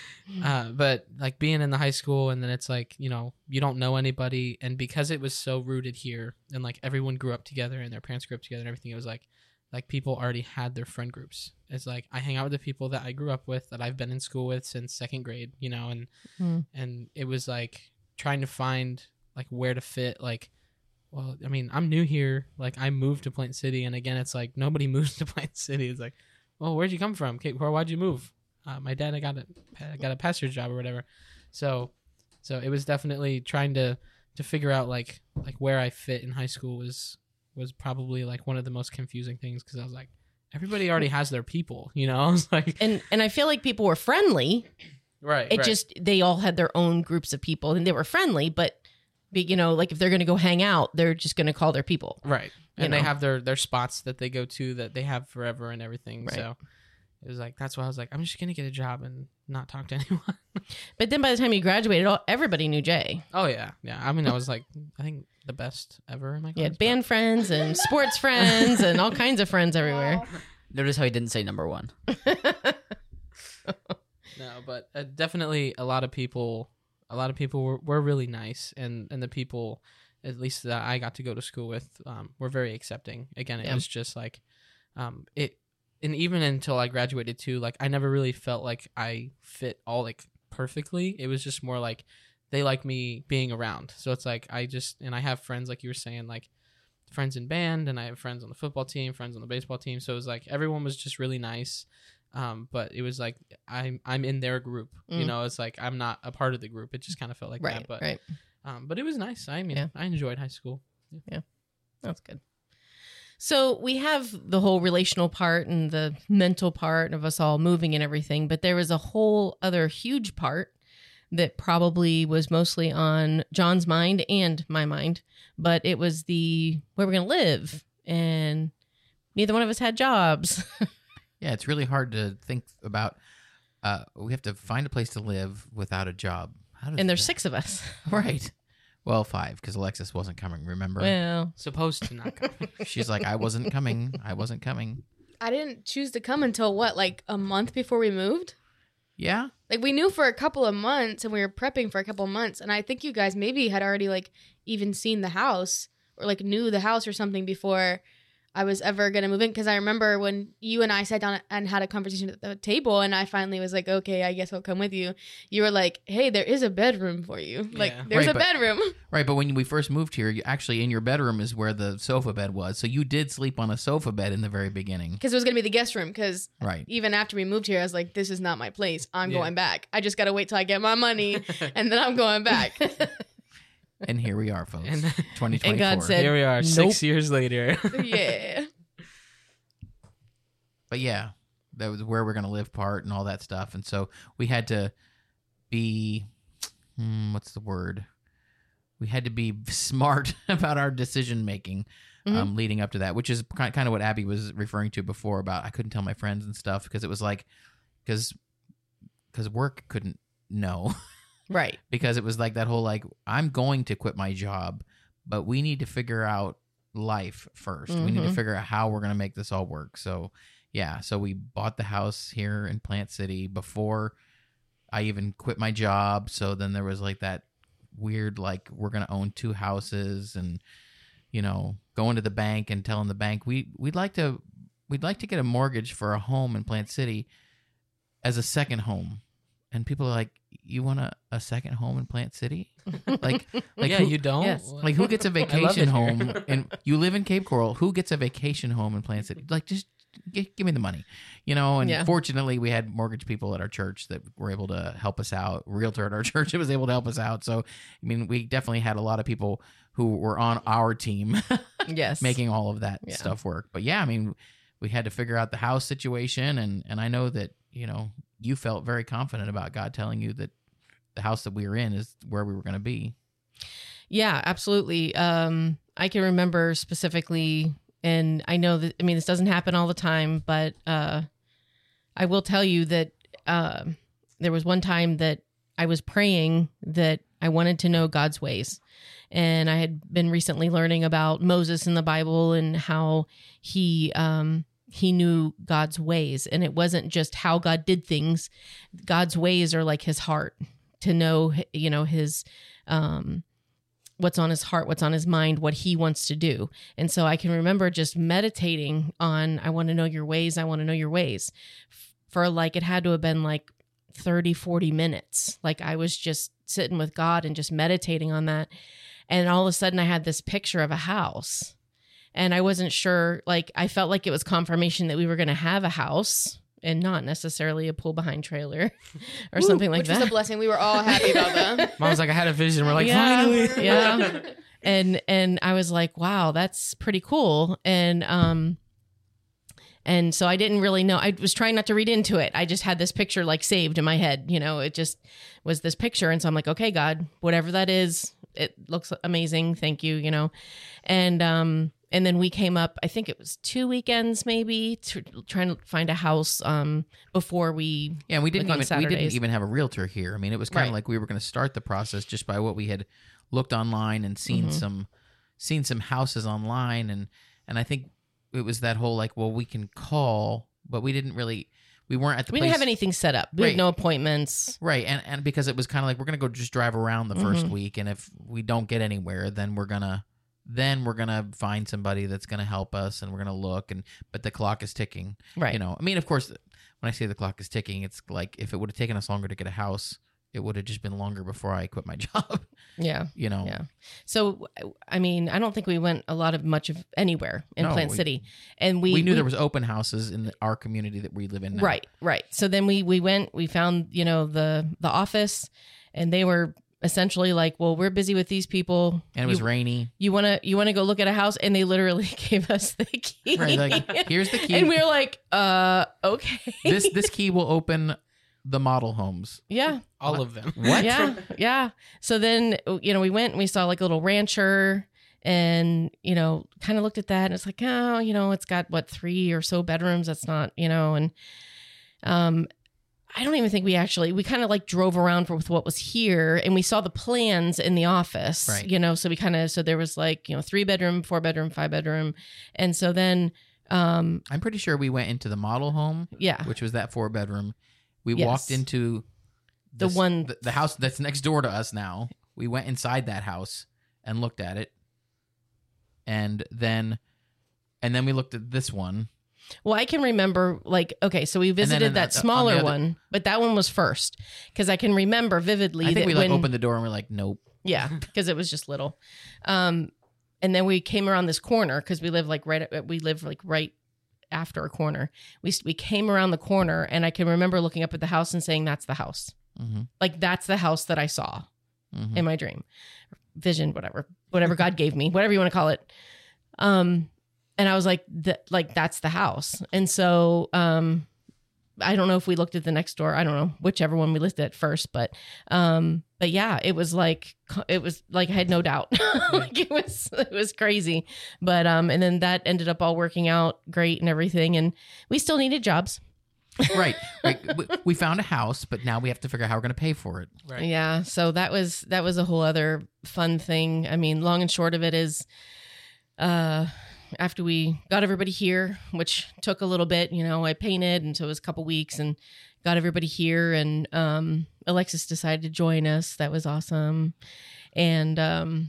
uh, but like being in the high school, and then it's like, you know, you don't know anybody, and because it was so rooted here, and like everyone grew up together, and their parents grew up together, and everything, it was like, like people already had their friend groups. It's like I hang out with the people that I grew up with, that I've been in school with since second grade, you know, and Mm. and it was like trying to find like where to fit, like. Well, I mean, I'm new here. Like, I moved to Plant City, and again, it's like nobody moves to Plant City. It's like, well, where'd you come from? Cape Coral, why'd you move? Uh, my dad, I got a I got a pastor's job or whatever. So, so it was definitely trying to to figure out like like where I fit in high school was was probably like one of the most confusing things, because I was like, everybody already has their people, you know. I was like, And and I feel like people were friendly. right. It right. just they all had their own groups of people, and they were friendly, but be- you know, like if they're going to go hang out, they're just going to call their people. right, you and they know. have their their spots that they go to that they have forever and everything. Right. So it was like, that's why I was like, I'm just gonna get a job and not talk to anyone. But then by the time you graduated, all, everybody knew Jay. Oh yeah, yeah. I mean, I was like, I think the best ever in my class. You had band friends and sports friends and all kinds of friends everywhere. Wow. Notice how he didn't say number one. No, but uh, definitely a lot of people. A lot of people were, were really nice, and and the people, at least that I got to go to school with, um, were very accepting. Again, it Yeah. was just like, um, it, and even until I graduated too, like I never really felt like I fit all like perfectly. It was just more like they like me being around. So it's like I just, and I have friends, like you were saying, like friends in band, and I have friends on the football team, friends on the baseball team. So it was like everyone was just really nice. Um, but it was like I'm I'm in their group, you Mm. know. It's like I'm not a part of the group. It just kind of felt like Right, that. But right. um, but it was nice. I mean, Yeah. I enjoyed high school. That's good. So we have the whole relational part and the mental part of us all moving and everything, but there was a whole other huge part that probably was mostly on John's mind and my mind, but it was the where we're going to live, and neither one of us had jobs. Yeah, it's really hard to think about. Uh, we have to find a place to live without a job. How does And there's that- six of us. Right. Well, five, because Alexis wasn't coming, remember? Well, Supposed to not come. She's like, I wasn't coming. I wasn't coming. I didn't choose to come until what, like a month before we moved? Yeah? Like we knew for a couple of months and we were prepping for a couple of months. And I think you guys maybe had already like even seen the house or like knew the house or something before I was ever going to move in. Because I remember when you and I sat down and had a conversation at the table and I finally was like, okay, I guess I'll come with you. You were like, hey, there is a bedroom for you. Like Yeah. there's Right, a but- bedroom. Right, but when we first moved here, you, actually in your bedroom is where the sofa bed was. So you did sleep on a sofa bed in the very beginning. Because it was going to be the guest room. Because Right. even after we moved here, I was like, this is not my place. I'm Yeah. going back. I just got to wait till I get my money and then I'm going back. And here we are, folks. And twenty twenty-four. And God said- here we are, Nope. six years later. Yeah. But yeah, that was where we're going to live part and all that stuff. And so we had to be, hmm, what's the word? We had to be smart about our decision making um, leading up to that, which is kind of what Abby was referring to before about I couldn't tell my friends and stuff because it was like, because because work couldn't know. right. Because it was like that whole like, I'm going to quit my job, but we need to figure out life first. We need to Mhm. figure out how we're going to make this all work. So, yeah. So we bought the house here in Plant City before I even quit my job. So then there was like that weird, like, we're going to own two houses and, you know, going to the bank and telling the bank, we, we'd like to, we'd like to get a mortgage for a home in Plant City as a second home. And people are like, you want a, a second home in Plant City? Like, like yeah, who, you don't. Yes. like who gets a I love vacation it home? here. And you live in Cape Coral. Who gets a vacation home in Plant City? Like, just g- give me the money, you know. And Yeah. fortunately, we had mortgage people at our church that were able to help us out. Realtor at our church that was able to help us out. So, I mean, we definitely had a lot of people who were on our team Yes. making all of that Yeah. stuff work. But yeah, I mean, we had to figure out the house situation, and and I know that, you know, you felt very confident about God telling you that the house that we were in is where we were going to be. Yeah, absolutely. Um, I can remember specifically, and I know that, I mean, this doesn't happen all the time, but uh, I will tell you that uh, there was one time that I was praying that I wanted to know God's ways. And I had been recently learning about Moses in the Bible and how he um, he knew God's ways. And it wasn't just how God did things. God's ways are like his heart, to know, you know, his um, what's on his heart, what's on his mind, what he wants to do. And so I can remember just meditating on, I want to know your ways. I want to know your ways for like, it had to have been like thirty, forty minutes. Like I was just sitting with God and just meditating on that. And all of a sudden I had this picture of a house and I wasn't sure, like, I felt like it was confirmation that we were going to have a house and not necessarily a pull behind trailer or Woo, something like which that. was a blessing. We were all happy about that. Mom's like, I had a vision. We're like, Yeah. finally. Yeah. and and I was like, wow, that's pretty cool. And um and so I didn't really know. I was trying not to read into it. I just had this picture like saved in my head. You know, it just was this picture. And so I'm like, okay, God, whatever that is, it looks amazing. Thank you, you know. And um and then we came up, I think it was two weekends maybe, to trying to find a house um before we Yeah, and we didn't like on even we didn't Saturdays. even have a realtor here. I mean, it was kind of Right. like we were going to start the process just by what we had looked online and seen Mhm. some seen some houses online, and and I think it was that whole like, well, we can call, but we didn't really we weren't at the we place didn't have anything set up. We Right. had no appointments. right, and and because it was kind of like we're going to go just drive around the first Mhm. week, and if we don't get anywhere, then we're gonna then we're gonna find somebody that's gonna help us, and we're gonna look, and but the clock is ticking. Right. You know, I mean, of course, when I say the clock is ticking, it's like if it would have taken us longer to get a house, it would have just been longer before I quit my job. Yeah. You know, Yeah. So, I mean, I don't think we went a lot of much of anywhere in No, Plant we- City, and we we, knew there was open houses in the, our community that we live in now. right, right. So then we we went, we found you know the the office, and they were essentially like, well, we're busy with these people, And it was you, rainy. you want to you want to go look at a house, and they literally gave us the key. Right, like, here's the key. and we were like, uh, okay, this this key will open the model homes. yeah. All of them. What? Yeah, yeah. So then, you know, we went and we saw like a little rancher and, you know, kind of looked at that and it's like, oh, you know, it's got what, three or so bedrooms. That's not, you know, and um, I don't even think we actually, we kind of like drove around for, with what was here and we saw the plans in the office, Right. you know, so we kind of, so there was like, you know, three bedroom, four bedroom, five bedroom. And so then, um, I'm pretty sure we went into the model home, yeah, which was that four bedroom. We Yes. walked into The this- one- the, the house that's next door to us now. We went inside that house and looked at it, and then and then we looked at this one. Well, I can remember, like, okay, so we then visited in that the- on smaller the other- one, but that one was first because I can remember vividly I think that we like when, opened the door and we're like, nope. yeah, because it was just little. Um, and then we came around this corner because we live like right, we live like right after a corner. We we came around the corner, and I can remember looking up at the house and saying, "That's the house. Mm-hmm. Like that's the house that I saw Mm-hmm. in my dream, vision, whatever, whatever God gave me, whatever you want to call it." Um, and I was like, th- like that's the house. And so, um, I don't know if we looked at the next door. I don't know whichever one we looked at first, but, um, but yeah, it was like, it was like, I had no doubt. Like it was, it was crazy. But, um, and then that ended up all working out great and everything. And we still needed jobs. Right. Right. We, we found a house, but now we have to figure out how we're going to pay for it. Right. Yeah. So that was, that was a whole other fun thing. I mean, long and short of it is, uh, after we got everybody here, which took a little bit, you know, I painted, and so it was a couple weeks, and got everybody here, and um, Alexis decided to join us. That was awesome. And, um,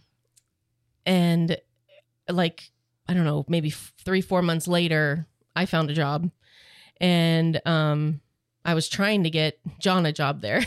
and like, I don't know, maybe three, four months later, I found a job, and um, I was trying to get John a job there.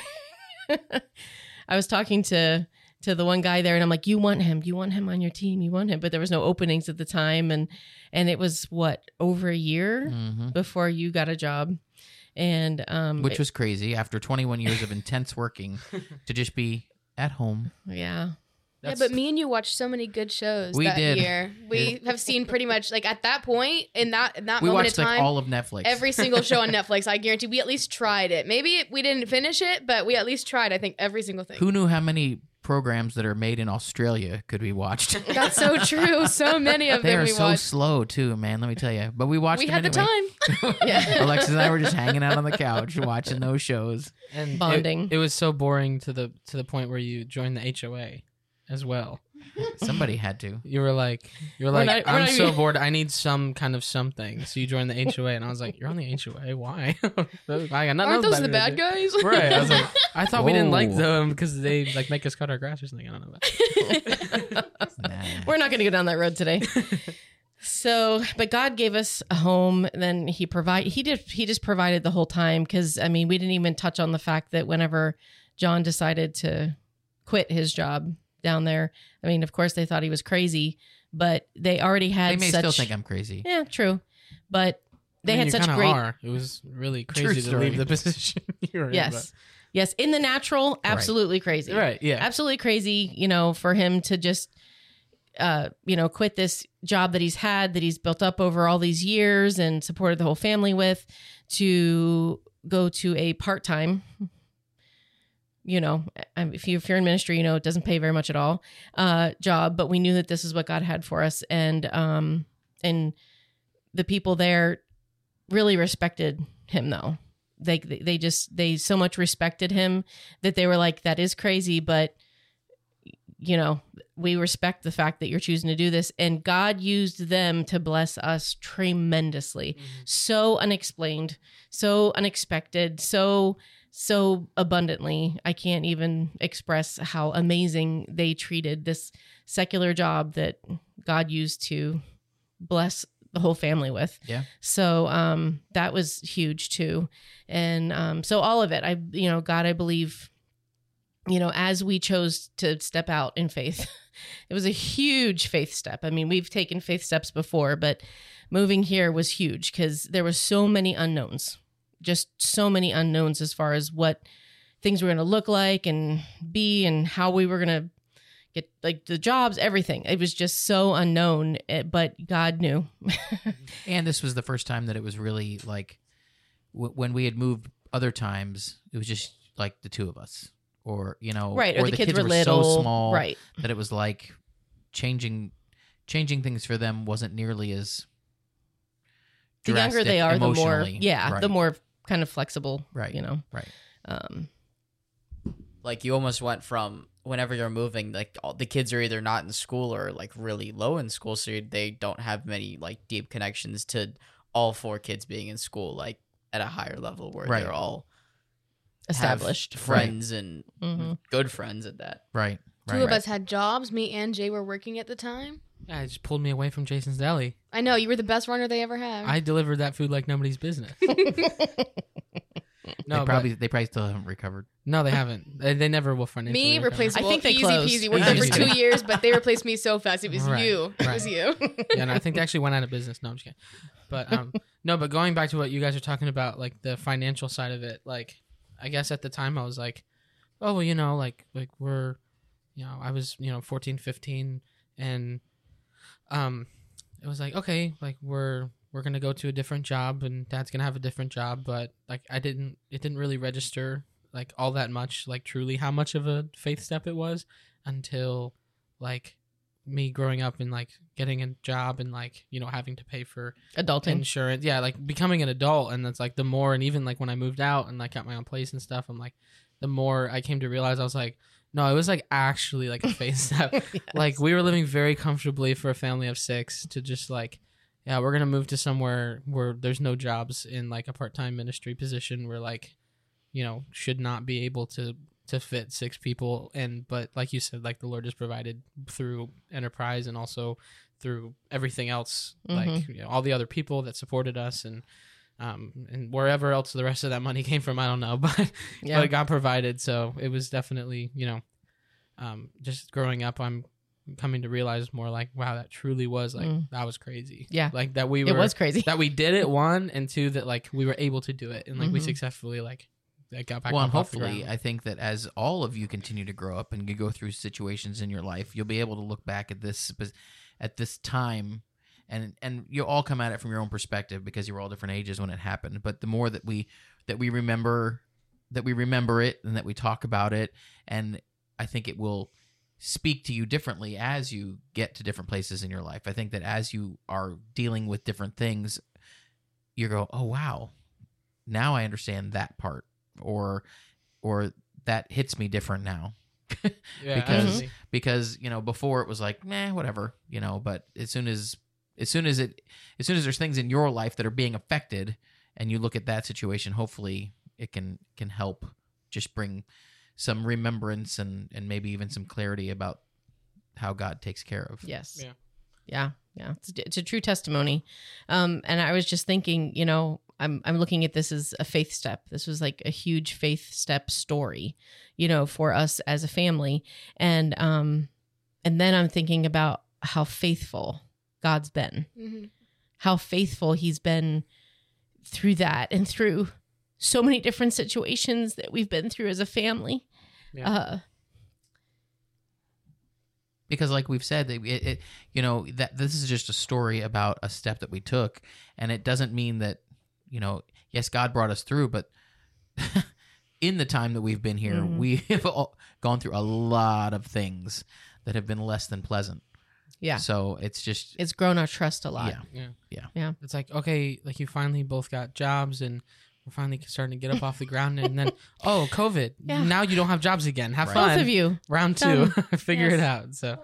I was talking to to the one guy there, and I'm like, you want him, you want him on your team, you want him. But there was no openings at the time. And, and it was what, over a year Mm-hmm. before you got a job. And, um, Which was crazy after twenty-one years of intense working to just be at home. yeah. Yeah, That's- but me and you watched so many good shows We that did. year. We have seen pretty much like at that point in that in that We moment watched of like time, all of Netflix. every single show on Netflix. I guarantee we at least tried it. Maybe we didn't finish it, but we at least tried. I think every single thing. Who knew how many programs that are made in Australia could be watched? That's so true. So many of They them are we so watched. slow too, man. Let me tell you. But we watched. We them had the anyway. time. Yeah. Alexis and I were just hanging out on the couch watching those shows. and it- Bonding. It, was so boring to the to the point where you joined the H O A as well. Somebody had to. You were like, you were We're like, not- we're I'm not so even- bored. I need some kind of something. So you joined the H O A, and I was like, you're on the H O A. Why? I got nothing Aren't those the better to bad do. guys? Right. I was like, I thought we didn't like Whoa. them because they like make us cut our grass or something. I don't know. About. Nah. We're not going to go down that road today. So, but God gave us a home. Then He provide. He did. He just provided the whole time. Because I mean, we didn't even touch on the fact that whenever John decided to quit his job down there, I mean, of course they thought he was crazy, but they already had. They may such, still think I'm crazy. Yeah, true. But they I mean, had you such kinda great. Are. It was really True crazy to story. leave the position. you were in, Yes. Yes. In the natural, absolutely crazy. but- Right. Yeah. Absolutely crazy, you know, for him to just, uh, you know, quit this job that he's had, that he's built up over all these years and supported the whole family with, to go to a part time, you know, um, if, you, if you're in ministry, you know, it doesn't pay very much at all, uh, job, but we knew that this is what God had for us. And, um, and the people there really respected him though. They, they just, they so much respected him that they were like, that is crazy, but you know, we respect the fact that you're choosing to do this. And God used them to bless us tremendously. So unexplained, so unexpected, so, so abundantly. I can't even express how amazing they treated this secular job that God used to bless the whole family with. Yeah. So um, that was huge too. And um, so all of it, I, you know, God, I believe, you know, as we chose to step out in faith, it was a huge faith step. I mean, we've taken faith steps before, but moving here was huge because there were so many unknowns, just so many unknowns as far as what things were going to look like and be and how we were going to get like the jobs, everything. It was just so unknown, eh, but God knew. And this was the first time that it was really like w- when we had moved other times, it was just like the two of us. Or, you know, Right. Or, the, kids, were so little. small Right. that it was like changing changing things for them wasn't nearly as The younger they drastic are, the more, emotionally. yeah, Right. the more kind of flexible, Right. you know. Right. Um, Like you almost went from whenever you're moving, like all, the kids are either not in school or like really low in school, so they don't have many like deep connections to all four kids being in school, like at a higher level where Right. they're all have established. friends and hmm good friends at that. Right. Two Right. of us had jobs. Me and Jay were working at the time. Yeah, it just pulled me away from Jason's Deli. I know you were the best runner they ever had. I delivered that food like nobody's business. No, they but- probably they probably still haven't recovered. no, they haven't. They, they never will financially. me recover. replaceable. I think they easy closed. peasy. Worked there for Easy. two years, but they replaced me so fast. It was Right, you. It right. was you. Yeah, and I think they actually went out of business. No, I'm just kidding. But um, no, but going back to what you guys are talking about, like the financial side of it, like I guess at the time I was like, oh well, you know, like like we're, you know, I was you know fourteen, fifteen, and um, it was like okay, like we're we're gonna go to a different job, and Dad's gonna have a different job, but like I didn't, it didn't really register like all that much, like truly how much of a faith step it was until like me growing up and like getting a job and like you know having to pay for Adulting. insurance, yeah, like becoming an adult. And that's like the more, and even like when I moved out and like got my own place and stuff, I'm like the more I came to realize I was like, No, it was like actually like a faith step. Yes. Like we were living very comfortably for a family of six to just like, yeah, we're gonna move to somewhere where there's no jobs in like a part-time ministry position where like, you know, should not be able to to fit six people. And but like you said, like the Lord just provided through enterprise and also through everything else, like Mhm. you know, all the other people that supported us and um and wherever else the rest of that money came from, I don't know, but Yeah. but God provided. So it was definitely, you know, um just growing up, I'm coming to realize more like, wow, that truly was like Mm. that was crazy. Yeah. Like that we were It was crazy. that we did it, one, and two, that like we were able to do it and like we Mhm. successfully like like, got back Well, up and off the hopefully, ground. I think that as all of you continue to grow up and you go through situations in your life, you'll be able to look back at this at this time, and and you'll all come at it from your own perspective because you were all different ages when it happened. But the more that we that we remember that we remember it and that we talk about it, and I think it will speak to you differently as you get to different places in your life. I think that as you are dealing with different things, you go, oh wow, now I understand that part. or or that hits me different now. Yeah, because absolutely. because you know before it was like meh whatever, you know but as soon as as soon as it as soon as there's things in your life that are being affected and you look at that situation, hopefully it can can help just bring some remembrance and and maybe even some clarity about how God takes care of. Yes. Yeah. Yeah. Yeah. It's, it's a true testimony. Um, and I was just thinking, you know, I'm I'm looking at this as a faith step. This was like a huge faith step story, you know, for us as a family. And um, and then I'm thinking about how faithful God's been, Mm-hmm. how faithful He's been through that and through so many different situations that we've been through as a family. Yeah. Uh, Because like we've said, it, it you know that this is just a story about a step that we took, and it doesn't mean that, you know yes, God brought us through, but in the time that we've been here, Mhm. we have all gone through a lot of things that have been less than pleasant. yeah. So it's just It's grown our trust a lot. yeah. Yeah. Yeah. Yeah. It's like, okay, like you finally both got jobs and we're finally starting to get up off the ground, and then oh, COVID. Yeah. Now you don't have jobs again. Have Right. fun. Both of you. Round two. Done. Figure Yes. it out. So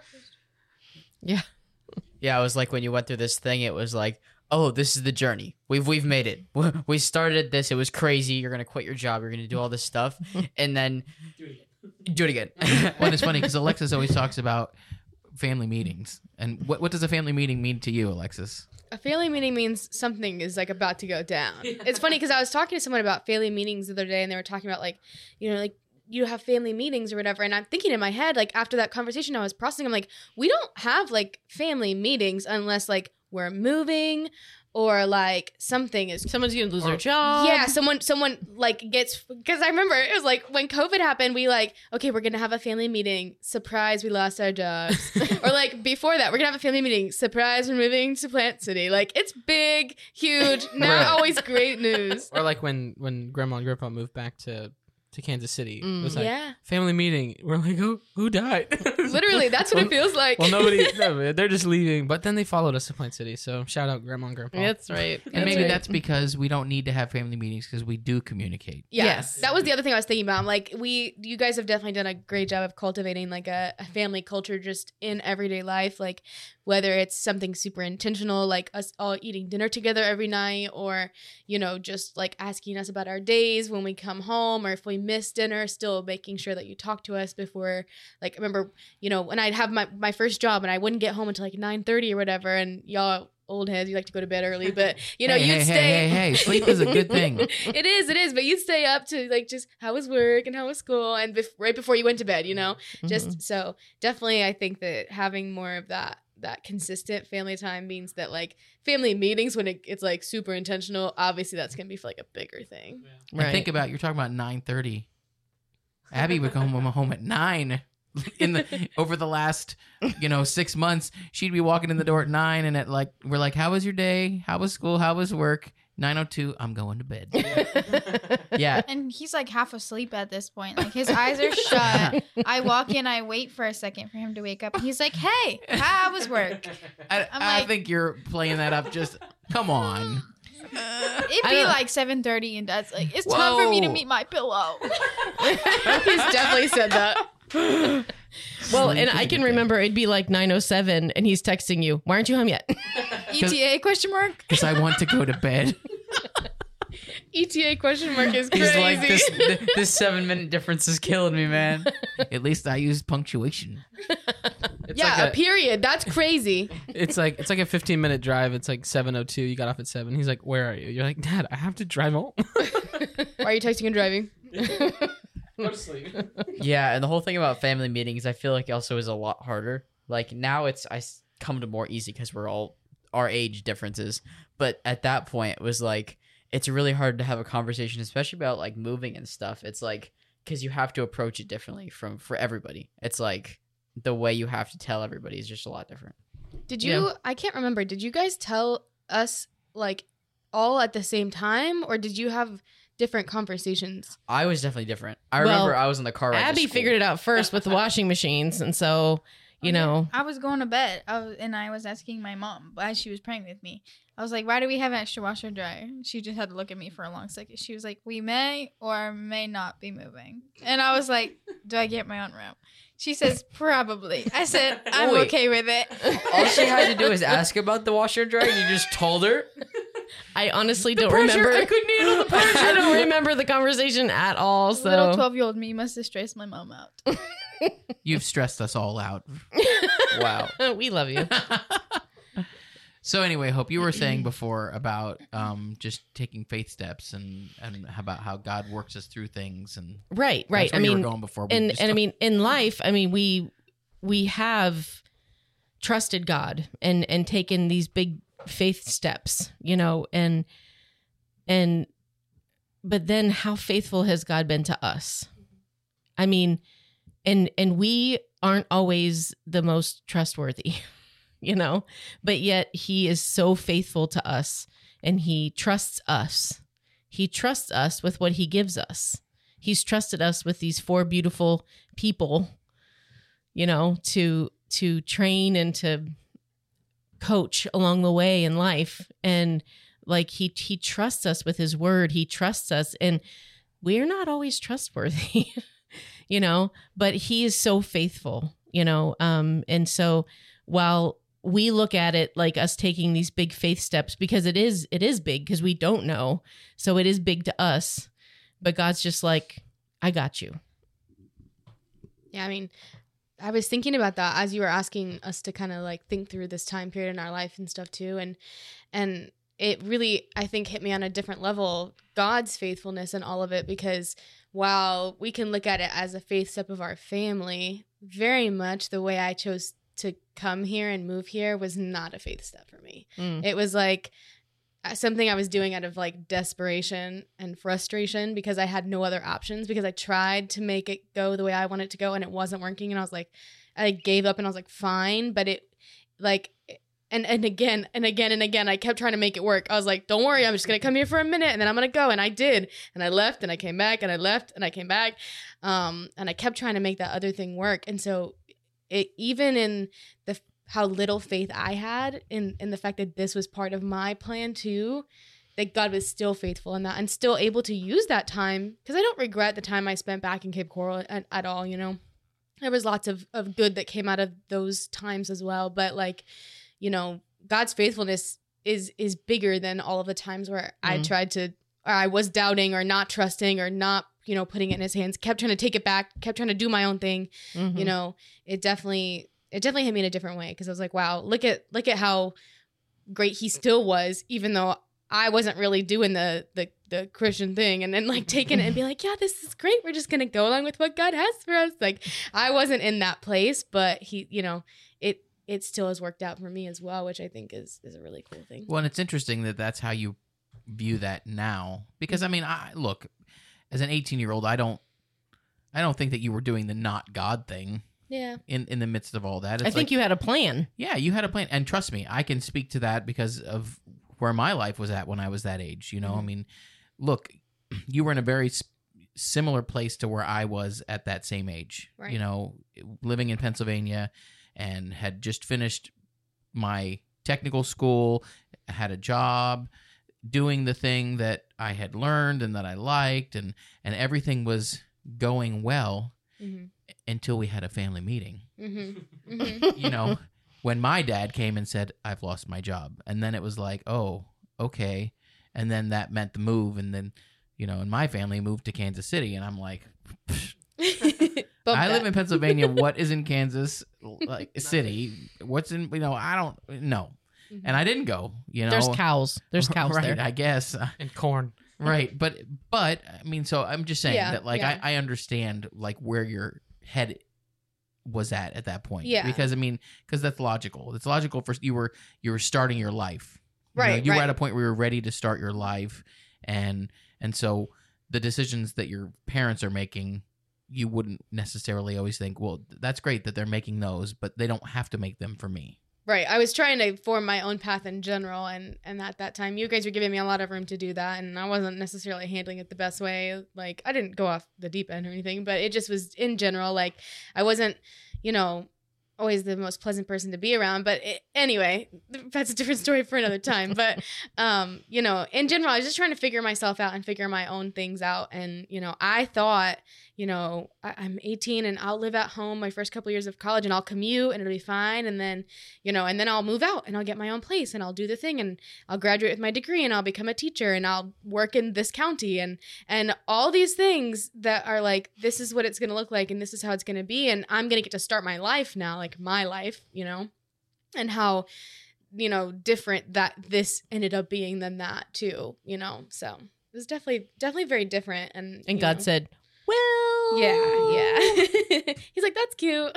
Yeah. Yeah, it was like when you went through this thing, it was like, oh, this is the journey. We've we've made it. We started this. It was crazy. You're gonna quit your job. You're gonna do all this stuff, and then do it again. Well, and it's funny because Alexis always talks about family meetings. And what what does a family meeting mean to you, Alexis? A family meeting means something is like about to go down. It's funny because I was talking to someone about family meetings the other day, and they were talking about like, you know, like you have family meetings or whatever. And I'm thinking in my head, like after that conversation, I was processing. I'm like, we don't have like family meetings unless like we're moving or like something is. Someone's going to lose Or- their job. Yeah, someone, someone like gets because I remember it was like when COVID happened, we like okay, we're gonna have a family meeting. Surprise, we lost our jobs. Or like before that, we're gonna have a family meeting. Surprise, we're moving to Plant City. Like it's big, huge, not Right. always great news. or like when when Grandma and Grandpa moved back to to Kansas City, it was like Yeah, family meeting. We're like, who who died? literally, that's what it feels like. Well, nobody. No, they're just leaving. But then they followed us to Plant City. So shout out Grandma and Grandpa. That's right. And maybe right. that's because we don't need to have family meetings because we do communicate. Yeah, Yes. that was the other thing I was thinking about. I'm like, we, you guys have definitely done a great job of cultivating like a, a family culture just in everyday life. Like, whether it's something super intentional, like us all eating dinner together every night, or, you know, just like asking us about our days when we come home, or if we miss dinner, still making sure that you talk to us before. Like, I remember, you know, when I'd have my, my first job and I wouldn't get home until like nine thirty or whatever, and y'all old heads, you like to go to bed early, but you know, hey, you'd hey, stay. hey, hey, hey, sleep is a good thing. It is, it is, but you'd stay up to like just how was work and how was school, and bef- right before you went to bed, you know, just Mhm. so definitely, I think that having more of that that consistent family time means that like family meetings when it, it's like super intentional, obviously that's gonna be for like a bigger thing. Right. And think about you're talking about nine thirty. Abby would come home, home at nine. In the over the last, you know, six months, she'd be walking in the door at nine, and at like we're like, "How was your day? How was school? How was work?" Nine oh two, I'm going to bed. Yeah. And he's like half asleep at this point. Like his eyes are shut. I walk in, I wait for a second for him to wake up. And he's like, hey, how was work? I, I'm I like- think you're playing that up. Just come on. It'd I be don't- like seven thirty and Dad's like, it's time for me to Whoa. meet my pillow. He's definitely said that. Well, and I can remember it'd be like nine oh seven and he's texting you, why aren't you home yet? E T A question mark? Because I want to go to bed. E T A question mark is crazy. He's like, this, th- this seven minute difference is killing me, man. At least I use punctuation. It's yeah, like a, a, period. That's crazy. it's like it's like a fifteen minute drive. It's like seven oh two. You got off at seven. He's like, where are you? You're like, Dad, I have to drive home. Why are you texting and driving? Go to sleep. Yeah, and the whole thing about family meetings, I feel like also is a lot harder. Like now it's I s- come to more easy because we're all our age differences. But at that point, it was like it's really hard to have a conversation, especially about like moving and stuff. It's like because you have to approach it differently from for everybody. It's like the way you have to tell everybody is just a lot different. Did you? Yeah. I can't remember. Did you guys tell us like all at the same time, or did you have different conversations? I was definitely different. I Well, remember I was in the car. Ride Abby figured it out first with the washing machines. And so, you Okay. know, I was going to bed, I was, and I was asking my mom as she was praying with me. I was like, "Why do we have extra washer dryer?" She just had to look at me for a long second. She was like, "We may or may not be moving," and I was like, "Do I get my own room?" She says, "Probably." I said, "I'm Wait. okay with it." All she had to do was ask about the washer and dryer. And you just told her. I honestly don't pressure, remember. I couldn't handle the pressure. I don't remember the conversation at all. So Little twelve year old me must have stressed my mom out. You've stressed us all out. Wow. we love you. So anyway, Hope, you were saying before about um, just taking faith steps and, and about how God works us through things, and Right, right. that's where I you were mean, going before. We and just and I talked- mean, in life, I mean, we we have trusted God and and taken these big faith steps, you know, and and but then how faithful has God been to us? I mean, and and we aren't always the most trustworthy, you know, but yet he is so faithful to us and he trusts us. He trusts us with what he gives us. He's trusted us with these four beautiful people, you know, to to train and to coach along the way in life. And like he he trusts us with his word. He trusts us, and we're not always trustworthy, you know, but he is so faithful, you know. Um, and so while we look at it like us taking these big faith steps, because it is it is big because we don't know. So it is big to us. But God's just like, I got you. Yeah, I mean, I was thinking about that as you were asking us to kind of like think through this time period in our life and stuff too, and and it really, I think, hit me on a different level, God's faithfulness in all of it, because while we can look at it as a faith step of our family, very much the way I chose to come here and move here was not a faith step for me. Mm. It was like something I was doing out of like desperation and frustration because I had no other options, because I tried to make it go the way I wanted it to go and it wasn't working. And I was like, I gave up and I was like, fine. But it like, and, and again, and again, and again, I kept trying to make it work. I was like, don't worry, I'm just going to come here for a minute and then I'm going to go. And I did. And I left and I came back and I left and I came back. Um, and I kept trying to make that other thing work. And so it, even in the, how little faith I had in, in the fact that this was part of my plan too, that God was still faithful in that and still able to use that time. Because I don't regret the time I spent back in Cape Coral at, at all, you know. There was lots of, of good that came out of those times as well. But like, you know, God's faithfulness is is bigger than all of the times where I Mhm. tried to, or I was doubting or not trusting or not, you know, putting it in his hands, kept trying to take it back, kept trying to do my own thing. Mhm. You know, it definitely, it definitely hit me in a different way, because I was like, wow, look at, look at how great he still was, even though I wasn't really doing the, the, the Christian thing, and then like taking it and be like, yeah, this is great. We're just going to go along with what God has for us. Like I wasn't in that place, but he, you know, it, it still has worked out for me as well, which I think is, is a really cool thing. well, and it's interesting that that's how you view that now, because I mean, I look, as an eighteen year old, I don't, I don't think that you were doing the not God thing Yeah. in in the midst of all that. It's I think like, you had a plan. yeah, you had a plan, and trust me, I can speak to that because of where my life was at when I was that age. You know, I Mhm. mean, look, you were in a very s- similar place to where I was at that same age. Right. You know, living in Pennsylvania, and had just finished my technical school, had a job, doing the thing that I had learned and that I liked, and and everything was going well. Mm-hmm. until we had a family meeting. Mm-hmm. Mm-hmm. You know, when my dad came and said, I've lost my job. And then it was like, oh, okay. And then that meant the move. And then, you know, in my family moved to Kansas City. And I'm like, Bump I that. live in Pennsylvania. What is in Kansas like city? What's in, you know, I don't know. Mhm. And I didn't go, you know. There's cows. There's cows right, there. I guess. And corn. Right. But, but I mean, so I'm just saying Yeah, that like, yeah. I, I understand like where your head was at at that point. Yeah. Because I mean, because that's logical. It's logical for you were, you were starting your life. You know, Right, you were right. at a point where you were ready to start your life. And, and so the decisions that your parents are making, you wouldn't necessarily always think, well, that's great that they're making those, but they don't have to make them for me. Right. I was trying to form my own path in general, and and at that time, you guys were giving me a lot of room to do that, and I wasn't necessarily handling it the best way. Like, I didn't go off the deep end or anything, but it just was in general. Like, I wasn't, you know, always the most pleasant person to be around. But it, anyway, that's a different story for another time. But um, you know, in general, I was just trying to figure myself out and figure my own things out. And you know, I thought, you know, I, I'm eighteen and I'll live at home my first couple years of college and I'll commute and it'll be fine. And then, you know, and then I'll move out and I'll get my own place and I'll do the thing and I'll graduate with my degree and I'll become a teacher and I'll work in this county and and all these things that are like, this is what it's going to look like and this is how it's going to be. And I'm going to get to start my life now, like my life, you know, and how, you know, different that this ended up being than that too, you know. So it was definitely, definitely very different. And, And you God know, said, well, yeah, yeah. He's like, that's cute.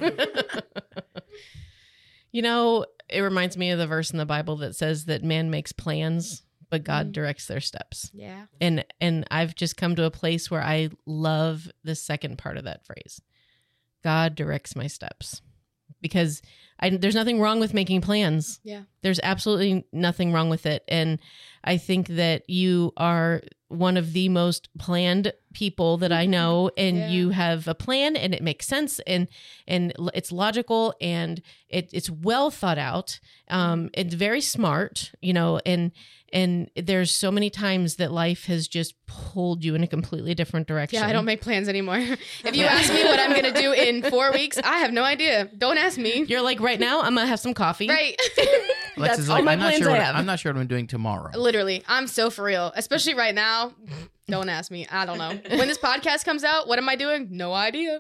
You know, it reminds me of the verse in the Bible that says that man makes plans, but God Mm. directs their steps. Yeah. And and I've just come to a place where I love the second part of that phrase. God directs my steps. Because I, there's nothing wrong with making plans. Yeah. There's absolutely nothing wrong with it. And I think that you are one of the most planned people that I know, and Yeah. you have a plan and it makes sense and and l- it's logical and it, it's well thought out. Um, it's very smart, you know, and and there's so many times that life has just pulled you in a completely different direction. Yeah, I don't make plans anymore. If you ask me what I'm going to do in four weeks, I have no idea. Don't ask me. You're like, right now, I'm gonna have some coffee. Right. Lex That's is all like, my I'm not plans sure. I What, have. I'm not sure what I'm doing tomorrow. Literally, I'm so for real. Especially right now. Don't ask me. I don't know. When this podcast comes out, what am I doing? No idea.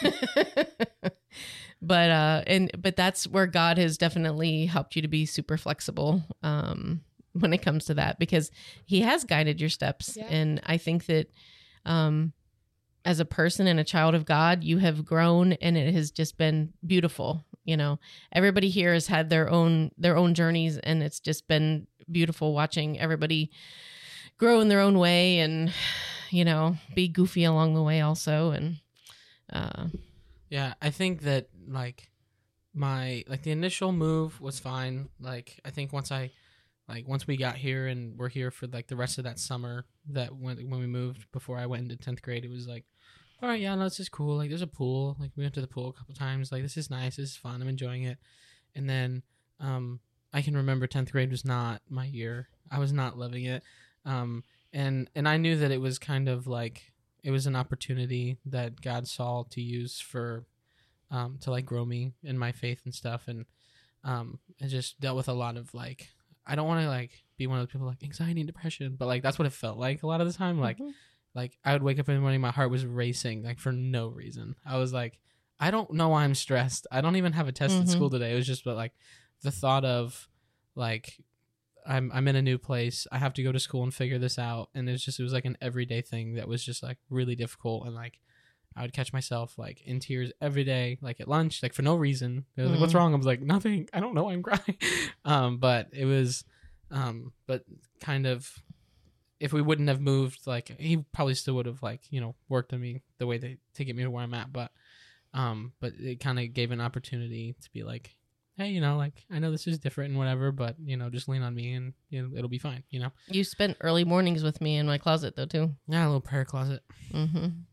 But uh, and but that's where God has definitely helped you to be super flexible um, when it comes to that, because He has guided your steps, Yeah. and I think that um, as a person and a child of God, you have grown, and it has just been beautiful. You know, everybody here has had their own their own journeys, and it's just been beautiful watching everybody grow in their own way, and you know, be goofy along the way also, and. Uh, Yeah, I think that like my like the initial move was fine. Like I think once I like once we got here and we're here for like the rest of that summer that when when we moved before I went into tenth grade, it was like, all right, yeah, no, this is cool. Like there's a pool. Like we went to the pool a couple times. Like this is nice. This is fun. I'm enjoying it. And then um I can remember tenth grade was not my year. I was not loving it. Um and and I knew that it was kind of like it was an opportunity that God saw to use for, um, to like grow me in my faith and stuff. And, um, I just dealt with a lot of like, I don't want to like be one of those people like anxiety and depression, but like, that's what it felt like a lot of the time. Like, Mhm. like I would wake up in the morning, my heart was racing, like for no reason. I was like, I don't know why I'm stressed. I don't even have a test Mhm. at school today. It was just, but like the thought of like, I'm I'm in a new place. I have to go to school and figure this out. And it's just it was like an everyday thing that was just like really difficult. And like I would catch myself like in tears every day, like at lunch, like for no reason. They was like, what's Mhm. wrong? I was like, nothing. I don't know. I'm crying. um, but it was, um, but kind of, if we wouldn't have moved, like he probably still would have like you know worked on me the way that to get me to where I'm at. But, um, but it kind of gave an opportunity to be like, hey, you know, like, I know this is different and whatever, but, you know, just lean on me and you know, it'll be fine, you know? You spent early mornings with me in my closet, though, too. Yeah, a little prayer closet. Mm-hmm.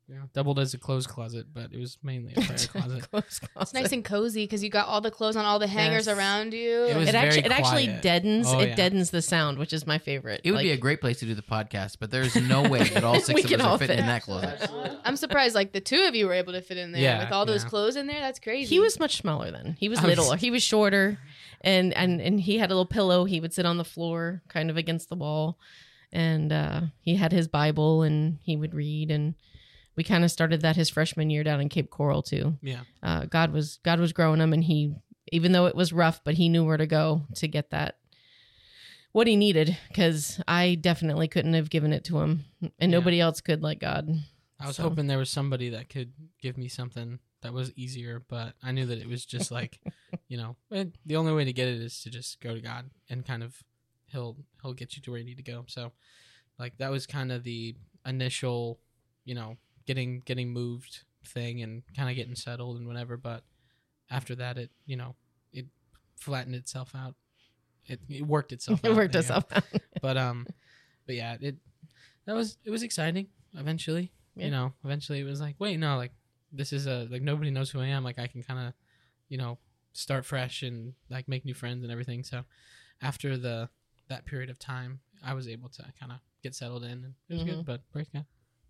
Yeah, doubled as a clothes closet, but it was mainly a prayer closet. Close It's closet. nice and cozy because you got all the clothes on all the hangers Yes. around you. It was It actually, very it actually quiet. deadens. Oh, it yeah. deadens the sound, which is my favorite. It would Like, be a great place to do the podcast, but there's no way that all We six of can us all are fitting fit. in that closet. I'm surprised like the two of you were able to fit in there Yeah, with all those yeah. clothes in there. That's crazy. He was much smaller then. He was I was- little. He was shorter, and and and he had a little pillow. He would sit on the floor, kind of against the wall, and uh, he had his Bible, and he would read. And we kind of started that his freshman year down in Cape Coral too. Yeah. Uh, God was God was growing him, and he, even though it was rough, but he knew where to go to get that what he needed, because I definitely couldn't have given it to him, and Yeah. nobody else could like God. I was So- hoping there was somebody that could give me something that was easier, but I knew that it was just like, you know, eh, the only way to get it is to just go to God and kind of he'll he'll get you to where you need to go. So, like that was kind of the initial, you know, getting getting moved thing and kind of getting settled and whatever. But after that, it you know it flattened itself out. It, it worked itself out. It worked there you go. itself out. But um, but yeah, it that was it was exciting. Eventually, Yeah. you know, eventually it was like, wait, no, like this is a like nobody knows who I am. Like I can kind of, you know, start fresh and like make new friends and everything. So after the that period of time, I was able to kind of get settled in, and it was Mhm. good. But praise God.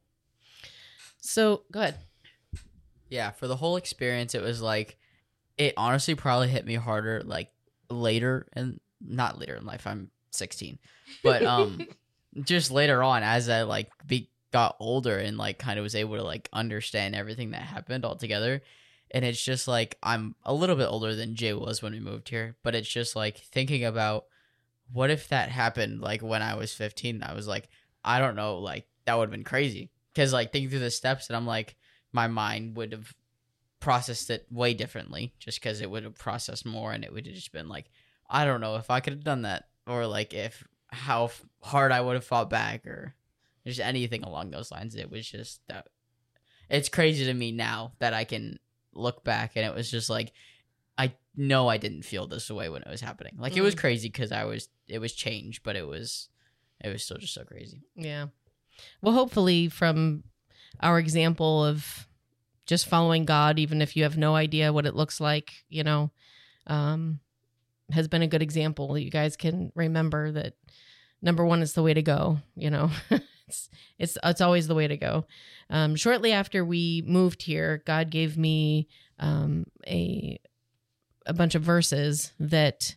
So go ahead. Yeah, for the whole experience, it was like, it honestly probably hit me harder like later and not later in life. I'm sixteen, but um, just later on as I like be, got older and like kind of was able to like understand everything that happened all together. And it's just like I'm a little bit older than Jay was when we moved here, but it's just like thinking about what if that happened like when I was fifteen. I was like, I don't know, like that would have been crazy because like thinking through the steps and I'm like, my mind would have processed it way differently just because it would have processed more and it would have just been like, I don't know if I could have done that or like if how f- hard I would have fought back or just anything along those lines. It was just that it's crazy to me now that I can look back and it was just like, I know I didn't feel this way when it was happening. Like it was Mm. crazy because I was, it was change, but it was, it was still just so crazy. Yeah. Well, hopefully from our example of just following God, even if you have no idea what it looks like, you know, um, has been a good example. You guys can remember that number one is the way to go, you know, it's, it's, it's always the way to go. Um, shortly after we moved here, God gave me, um, a, a bunch of verses that,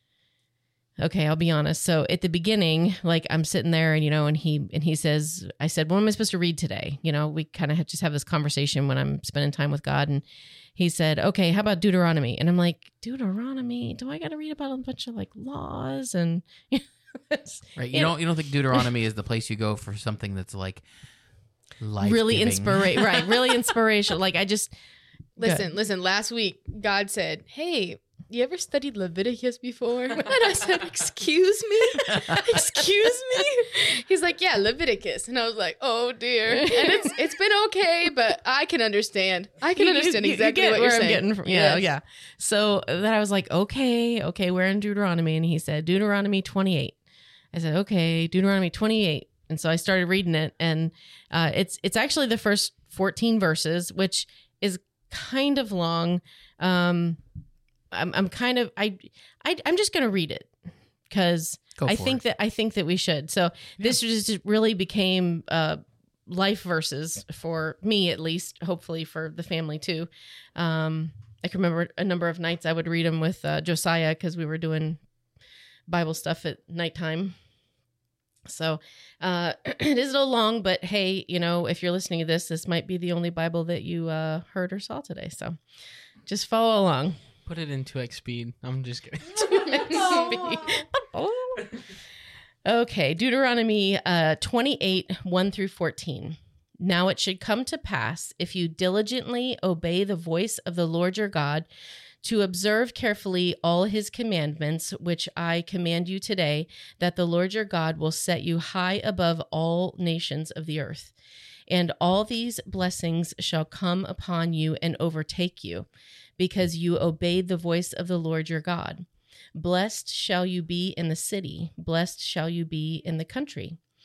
okay, I'll be honest. So at the beginning, like I'm sitting there and, you know, and he, and he says, I said, what am I supposed to read today? You know, we kind of just have this conversation when I'm spending time with God. And he said, okay, how about Deuteronomy? And I'm like, Deuteronomy, do I got to read about a bunch of like laws? And it's Right? You Yeah. don't you don't think Deuteronomy is the place you go for something that's like life really inspirational, right? Really inspirational. Like I just, Listen, Good. listen. Last week, God said, "Hey, you ever studied Leviticus before?" And I said, "Excuse me, excuse me." He's like, "Yeah, Leviticus," and I was like, "Oh dear." And it's it's been okay, but I can understand. I can You- you- understand you- you exactly get what where you're I'm saying. getting from. Yeah, Yes. yeah. So then I was like, okay, okay, we're in Deuteronomy, and he said Deuteronomy twenty-eight. I said, okay, Deuteronomy twenty-eight, and so I started reading it, and uh, it's it's actually the first fourteen verses, which is kind of long. Um, I'm I'm kind of I, I I'm just gonna read it because Go I for think it. that I think that we should. So this just really became uh, life verses for me, at least. Hopefully for the family too. Um, I can remember a number of nights I would read them with uh, Josiah because we were doing Bible stuff at nighttime. So uh, it is a little long, but hey, you know, if you're listening to this, this might be the only Bible that you uh, heard or saw today. So just follow along. Put it in two x speed. I'm just kidding. Okay, Deuteronomy uh, twenty-eight, one through fourteen. Now it should come to pass, if you diligently obey the voice of the Lord your God, to observe carefully all his commandments, which I command you today, that the Lord your God will set you high above all nations of the earth. And all these blessings shall come upon you and overtake you, because you obeyed the voice of the Lord your God. Blessed shall you be in the city, blessed shall you be in the country.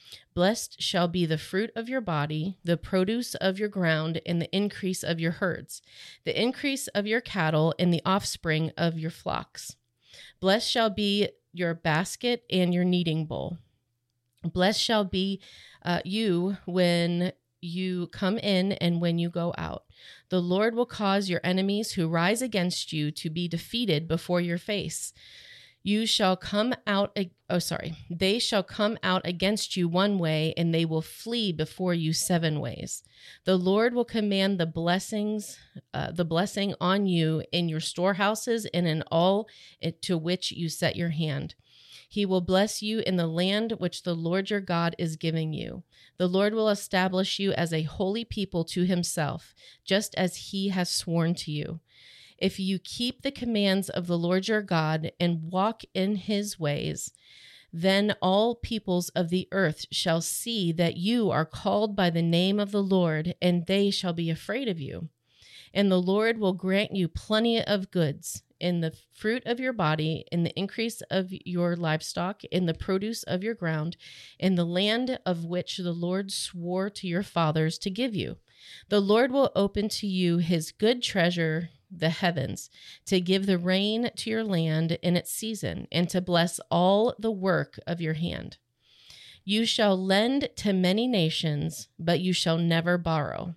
Blessed shall be the fruit of your body, the produce of your ground, and the increase of your herds, the increase of your cattle, and the offspring of your flocks. Blessed shall be your basket and your kneading bowl. Blessed shall be uh, you when you come in and when you go out. The Lord will cause your enemies who rise against you to be defeated before your face. You shall come out, oh, sorry, they shall come out against you one way, and they will flee before you seven ways. The Lord will command the blessings, uh, the blessing on you in your storehouses and in all to which you set your hand. He will bless you in the land which the Lord your God is giving you. The Lord will establish you as a holy people to himself, just as he has sworn to you. If you keep the commands of the Lord your God and walk in his ways, then all peoples of the earth shall see that you are called by the name of the Lord, and they shall be afraid of you. And the Lord will grant you plenty of goods in the fruit of your body, in the increase of your livestock, in the produce of your ground, in the land of which the Lord swore to your fathers to give you. The Lord will open to you his good treasure, the heavens, to give the rain to your land in its season, and to bless all the work of your hand. You shall lend to many nations, but you shall never borrow.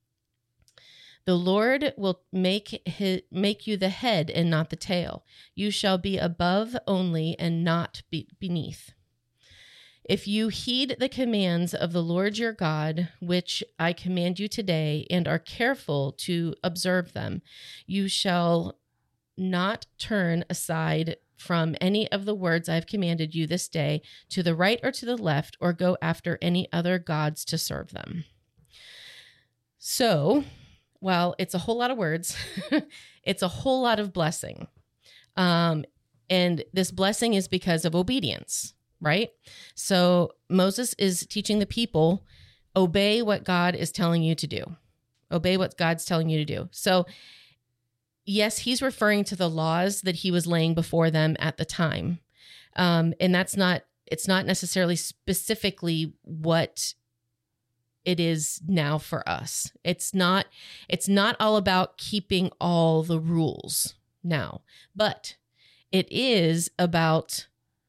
The Lord will make his, make you the head and not the tail. You shall be above only and not be beneath. If you heed the commands of the Lord your God, which I command you today, and are careful to observe them, you shall not turn aside from any of the words I have commanded you this day to the right or to the left, or go after any other gods to serve them. So, well, it's a whole lot of words. It's a whole lot of blessing. Um, and this blessing is because of obedience. Right? So Moses is teaching the people, obey what God is telling you to do. Obey what God's telling you to do. So yes, he's referring to the laws that he was laying before them at the time. Um, and that's not, it's not necessarily specifically what it is now for us. It's not, it's not all about keeping all the rules now, but it is about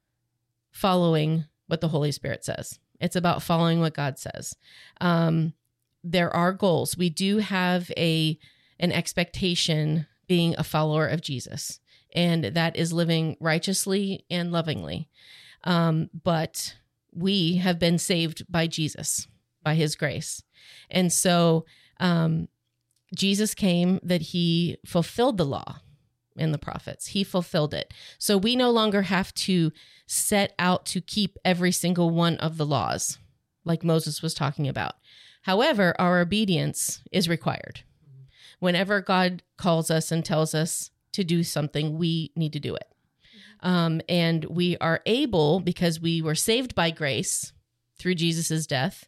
following what the Holy Spirit says. It's about following what God says. Um, there are goals. We do have a an expectation being a follower of Jesus, and that is living righteously and lovingly. Um, but we have been saved by Jesus, by his grace. And so um, Jesus came that he fulfilled the law in the prophets. He fulfilled it. So we no longer have to set out to keep every single one of the laws like Moses was talking about. However, our obedience is required. Whenever God calls us and tells us to do something, we need to do it. Um, and we are able, because we were saved by grace through Jesus's death,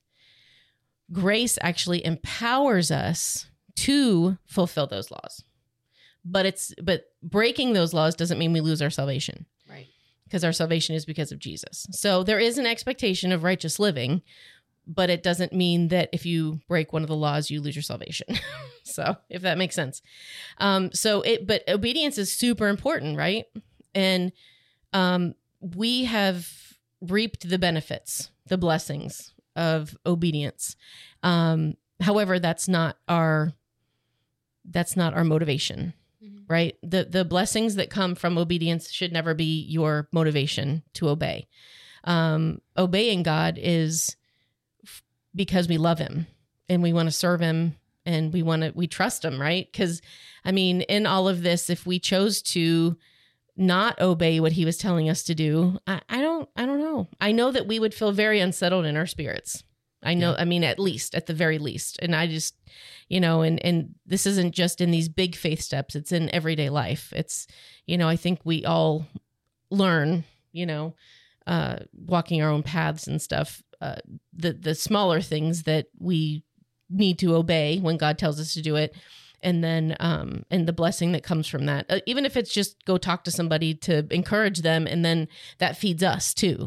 grace actually empowers us to fulfill those laws. But it's but breaking those laws doesn't mean we lose our salvation. Right. Because our salvation is because of Jesus. So there is an expectation of righteous living, but it doesn't mean that if you break one of the laws, you lose your salvation. So if that makes sense. Um, so it, but obedience is super important, right? And um, we have reaped the benefits, the blessings of obedience. Um, however, that's not our, that's not our motivation. Right? The the blessings that come from obedience should never be your motivation to obey. Um, obeying God is f- because we love him and we want to serve him and we want to, we trust him, right? Because, I mean, in all of this, if we chose to not obey what he was telling us to do, I, I don't, I don't know. I know that we would feel very unsettled in our spirits. I know, yeah. I mean, at least, at the very least. And I just, you know, and, and this isn't just in these big faith steps. It's in everyday life. It's, you know, I think we all learn, you know, uh, walking our own paths and stuff, uh, the, the smaller things that we need to obey when God tells us to do it. And then, um, and the blessing that comes from that, uh, even if it's just go talk to somebody to encourage them. And then that feeds us too.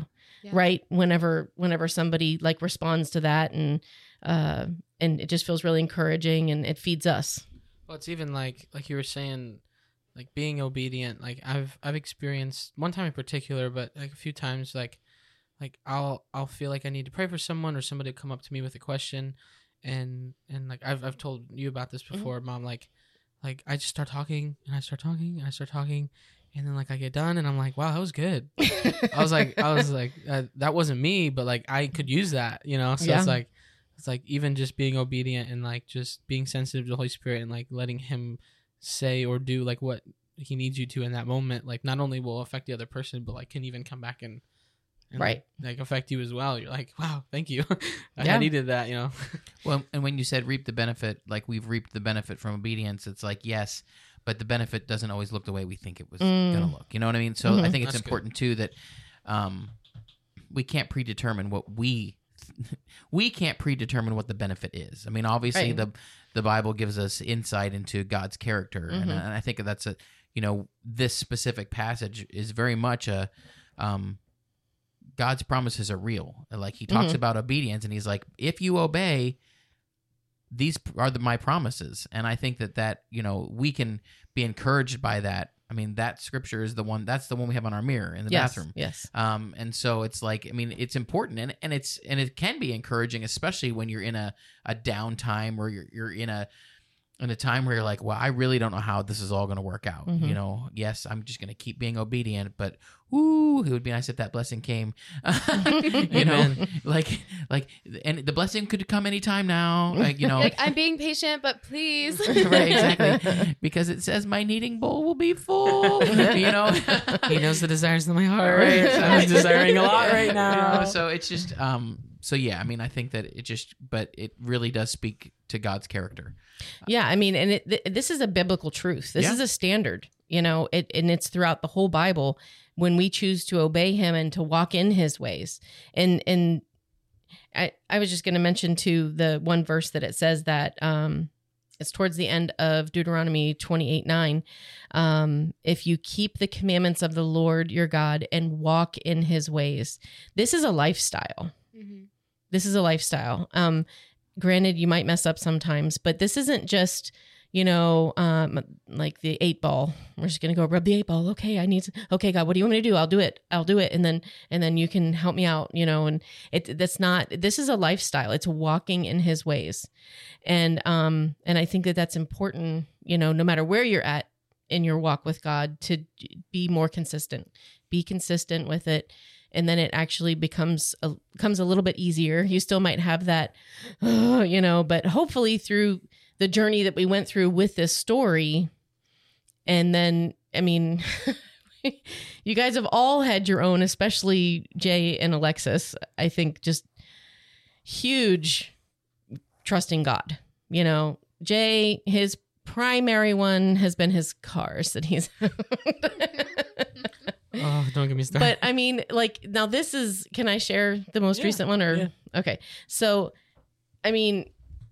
Yeah. right? Whenever whenever somebody like responds to that, and uh, and it just feels really encouraging, and it feeds us. Well, it's even like like you were saying, like being obedient. Like I've I've experienced one time in particular, but like a few times, like like I'll I'll feel like I need to pray for someone, or somebody will come up to me with a question, and and like I've I've told you about this before, Mom. Like like I just start talking and I start talking and I start talking, and then like I get done and I'm like, wow, that was good. I was like I was like uh, that wasn't me, but like I could use that, you know. So Yeah. it's like. It's like even just being obedient and like just being sensitive to the Holy Spirit and like letting him say or do like what he needs you to in that moment, like not only will affect the other person, but like can even come back and, and Right. like, like affect you as well. You're like, wow, thank you. I Yeah. needed that, you know. Well, and when you said reap the benefit, like we've reaped the benefit from obedience, it's like, yes, but the benefit doesn't always look the way we think it was Mm. going to look. You know what I mean? So Mhm. I think it's That's good. important too that um, we can't predetermine what we we can't predetermine what the benefit is. I mean, obviously Right. the the Bible gives us insight into God's character, and, Mhm. and I think that's a you know this specific passage is very much a um, God's promises are real. Like he talks Mhm. about obedience, and he's like, if you obey, these are the, my promises. And I think that that you know we can be encouraged by that. I mean, that scripture is the one. That's the one we have on our mirror in the yes. bathroom. Yes. Um, and so it's like, I mean, it's important, and, and it's and it can be encouraging, especially when you're in a, a downtime, or you're you're in a in a time where you're like, well, I really don't know how this is all going to work out. Mhm. You know, yes, I'm just going to keep being obedient, but ooh, it would be nice if that blessing came. you know, Amen. like like, and the blessing could come anytime now. Like you know, Like, I'm being patient, but please. right, exactly, because it says my kneading bowl will be full. You know. He knows the desires of my heart. Right, so- I'm desiring a lot right You now. know, so it's just um so yeah, I mean I think that it just but it really does speak to God's character. Yeah, I mean, and it, th- this is a biblical truth. This Yeah. is a standard, you know, it, and it's throughout the whole Bible when we choose to obey him and to walk in his ways. And and I, I was just going to mention too the one verse that it says that um, it's towards the end of Deuteronomy twenty-eight nine. Um, if you keep the commandments of the Lord your God and walk in his ways, this is a lifestyle. Mhm. This is a lifestyle. Um, granted, you might mess up sometimes, but this isn't just, you know, um, like the eight ball. We're just gonna go rub the eight ball. Okay, I need. To, okay, God, what do you want me to do? I'll do it. I'll do it, and then and then you can help me out. You know, and it that's not. This is a lifestyle. It's walking in His ways, and um and I think that that's important. You know, no matter where you're at in your walk with God, to be more consistent. Be consistent with it. And then it actually becomes a, becomes a little bit easier. You still might have that, uh, you know, but hopefully through the journey that we went through with this story, and then, I mean, you guys have all had your own, especially Jay and Alexis, I think just huge trusting God. You know, Jay, his primary one has been his cars that he's Oh, don't get me started. But I mean, like, now this is, can I share the most Yeah, recent one or? yeah. Okay. So, I mean,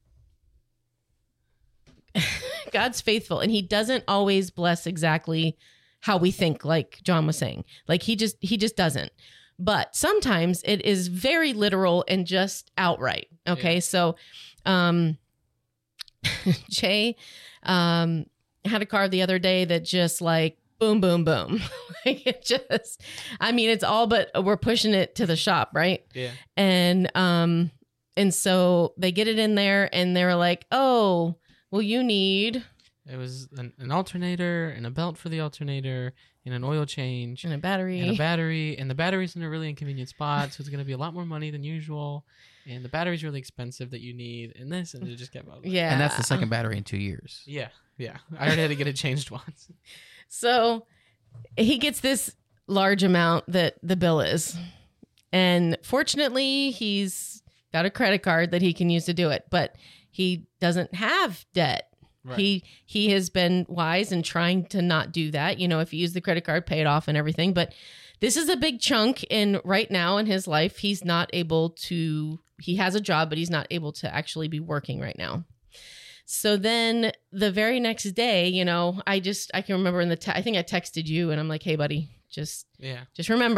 God's faithful and he doesn't always bless exactly how we think, like John was saying. Like he just, he just doesn't. But sometimes it is very literal and just outright. Okay. Yeah. So, um, Jay, um, had a car the other day that just like, boom, boom, boom. Like it just, I mean, it's all but we're pushing it to the shop, right? yeah. And um, and so they get it in there, and they're like, "Oh, well, you need It was an, an alternator and a belt for the alternator and an oil change and a battery." and a battery. And the battery's in a really inconvenient spot, so it's going to be a lot more money than usual. And the battery's really expensive that you need. And this, and it just kept out. Yeah, And that's the second battery in two years. Yeah. Yeah. I already had to get it changed once. So he gets this large amount that the bill is. And fortunately, he's got a credit card that he can use to do it, but he doesn't have debt. Right. He he has been wise in trying to not do that. You know, if you use the credit card, pay it off and everything. But this is a big chunk. And right now in his life, he's not able to, he has a job, but he's not able to actually be working right now. So then the very next day, you know, I just, I can remember in the, te- I think I texted you and I'm like, hey, buddy, just, Yeah. just remember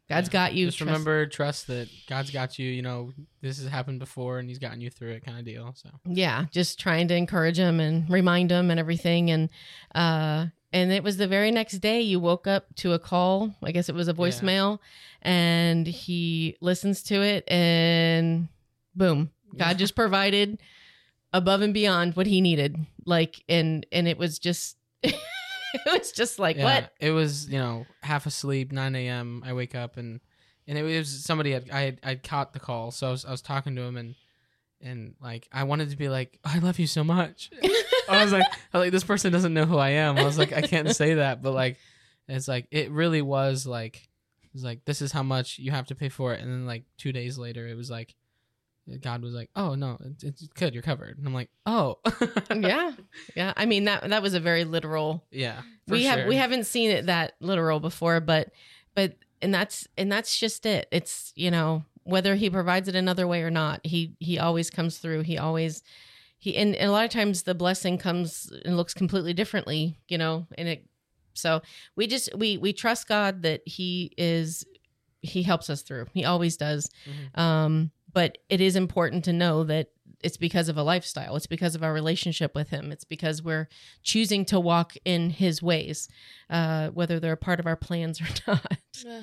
God's Yeah. got you. Just Trust- remember, trust that God's got you. You know, this has happened before, and He's gotten you through it, kind of deal. So Yeah, just trying to encourage him and remind him and everything. And uh, and it was the very next day you woke up to a call. I guess it was a voicemail, and he listens to it, and boom, God Yeah. just provided above and beyond what he needed. Like, and and it was just, it was just like yeah, what? it was, you know, half asleep, nine a.m. I wake up and and it was somebody had, I had I caught the call, so I was I was talking to him and and like I wanted to be like, I love you so much. I was like, I was like this person doesn't know who I am. I was like, I can't say that, but like it's like it really was like it was like this is how much you have to pay for it, and then like two days later it was like God was like, oh no, it's, it's good, you're covered, and I'm like, oh Yeah, yeah. I mean that that was a very literal. yeah. for We have sure. we haven't seen it that literal before, but but and that's and that's just it. It's, you know, whether he provides it another way or not, he he always comes through. He always he and, and a lot of times the blessing comes and looks completely differently, you know, and it so we just we we trust God that he is he helps us through. He always does. Mhm. Um but it is important to know that it's because of a lifestyle. It's because of our relationship with him. It's because we're choosing to walk in his ways, uh, whether they're a part of our plans or not.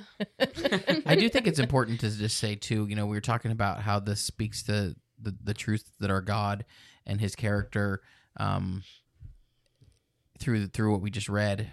I do think it's important to just say too, you know, we were talking about how this speaks to the, the truth that our God and his character um, through through what we just read.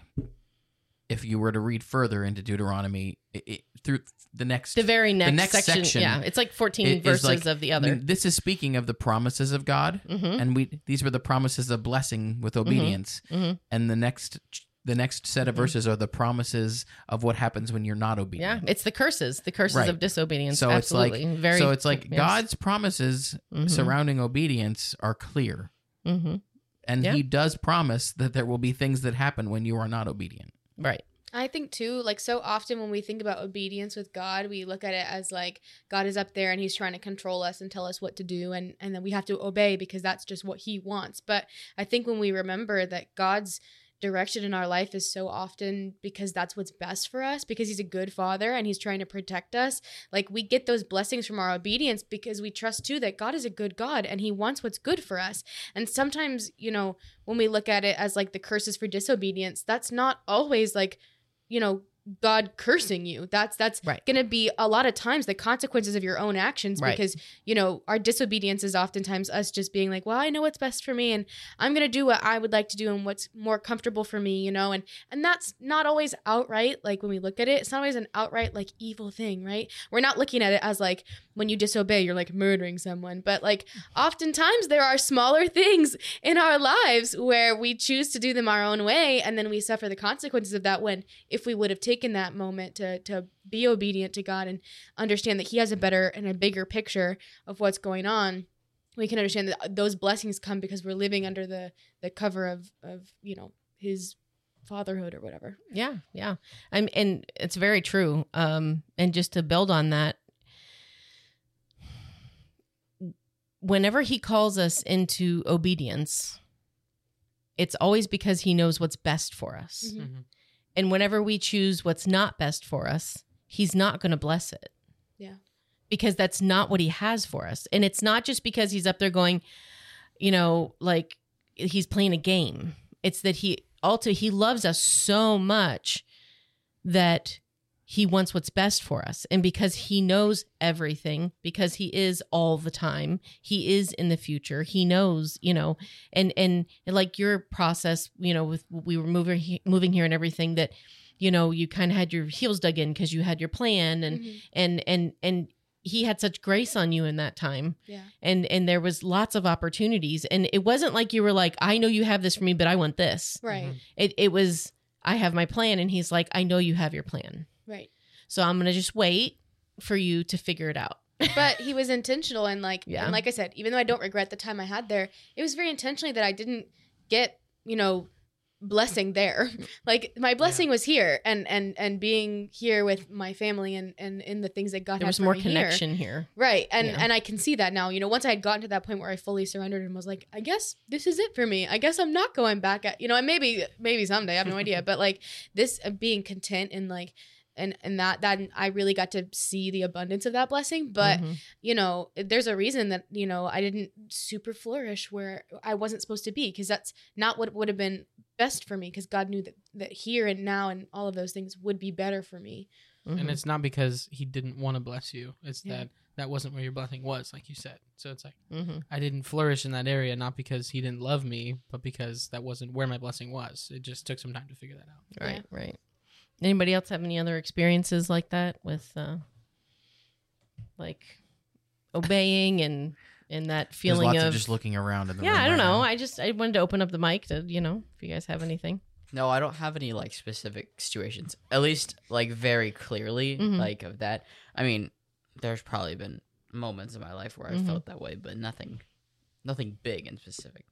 If you were to read further into Deuteronomy, it, it, through the next The very next, next section, section yeah, it's like fourteen it is verses like- of the I other. mean, this is speaking of the promises of God, hmm and we these were the promises of blessing with obedience. hmm And the next the next set of Mhm. verses are the promises of what happens when you're not Yeah, obedient. it's the curses, the curses Right. of disobedience. So it's like- Absolutely. very. so it's like yes. God's promises Mhm. surrounding obedience are clear. Mhm. And Yeah. he does promise that there will be things that happen when you are not obedient. Right. I think too, like so often when we think about obedience with God, we look at it as like God is up there and he's trying to control us and tell us what to do, and and then we have to obey because that's just what he wants. But I think when we remember that God's direction in our life is so often because that's what's best for us, because he's a good father and he's trying to protect us, like we get those blessings from our obedience because we trust too that God is a good God and he wants what's good for us. And sometimes, you know, when we look at it as like the curses for disobedience, that's not always like, you know, God cursing you. That's that's Right. going to be a lot of times the consequences of your own actions, Right. because, you know, our disobedience is oftentimes us just being like, well, I know what's best for me and I'm going to do what I would like to do and what's more comfortable for me, you know, and and that's not always outright, like when we look at it, it's not always an outright like evil thing, right? We're not looking at it as like when you disobey, you're like murdering someone, but like oftentimes there are smaller things in our lives where we choose to do them our own way and then we suffer the consequences of that, when if we would have taken that moment to to be obedient to God and understand that he has a better and a bigger picture of what's going on, we can understand that those blessings come because we're living under the the cover of of you know his fatherhood or whatever. Yeah, yeah. I'm, and it's very true. Um, and just to build on that, whenever he calls us into obedience, it's always because he knows what's best for us. Mhm. Mhm. And whenever we choose what's not best for us, he's not going to bless it. Yeah. Because that's not what he has for us. And it's not just because he's up there going, you know, like he's playing a game. It's that he also, he loves us so much that he wants what's best for us. And because he knows everything, because he is all the time, he is in the future, he knows, you know, and, and, and like your process, you know, with we were moving, he- moving here and everything, that, you know, you kind of had your heels dug in because you had your plan and, Mhm. and, and, and he had such grace on you in that time. Yeah. And, and there was lots of opportunities, and it wasn't like you were like, I know you have this for me, but I want this. Right. Mhm. It, it was, I have my plan. And he's like, I know you have your plan. Right. So I'm going to just wait for you to figure it out. But he was intentional, and like Yeah. and like I said, even though I don't regret the time I had there, it was very intentionally that I didn't get, you know, blessing there. Like my blessing was here and and and being here with my family and and in the things that God There had was for more me here. connection here. Right. And Yeah. and I can see that now. You know, once I had gotten to that point where I fully surrendered and was like, I guess this is it for me. I guess I'm not going back at, you know, and maybe maybe someday, I have no idea, but like this uh, being content and like and and that that I really got to see the abundance of that blessing. But Mhm. you know, there's a reason that, you know, I didn't super flourish where I wasn't supposed to be, because that's not what would have been best for me, because God knew that that here and now and all of those things would be better for me. Mhm. And it's not because he didn't want to bless you. It's Yeah. that that wasn't where your blessing was, like you said. So it's like, Mhm. I didn't flourish in that area, not because he didn't love me, but because that wasn't where my blessing was. It just took some time to figure that out. Right, right. Anybody else have any other experiences like that with, uh, like, obeying and and that There's feeling lots of, of just looking around in the yeah, room I don't right know. now. I just I wanted to open up the mic to, you know, if you guys have anything. No, I don't have any like specific situations. At least like very clearly Mhm. like of that. I mean, there's probably been moments in my life where I Mhm. felt that way, but nothing nothing big and specific.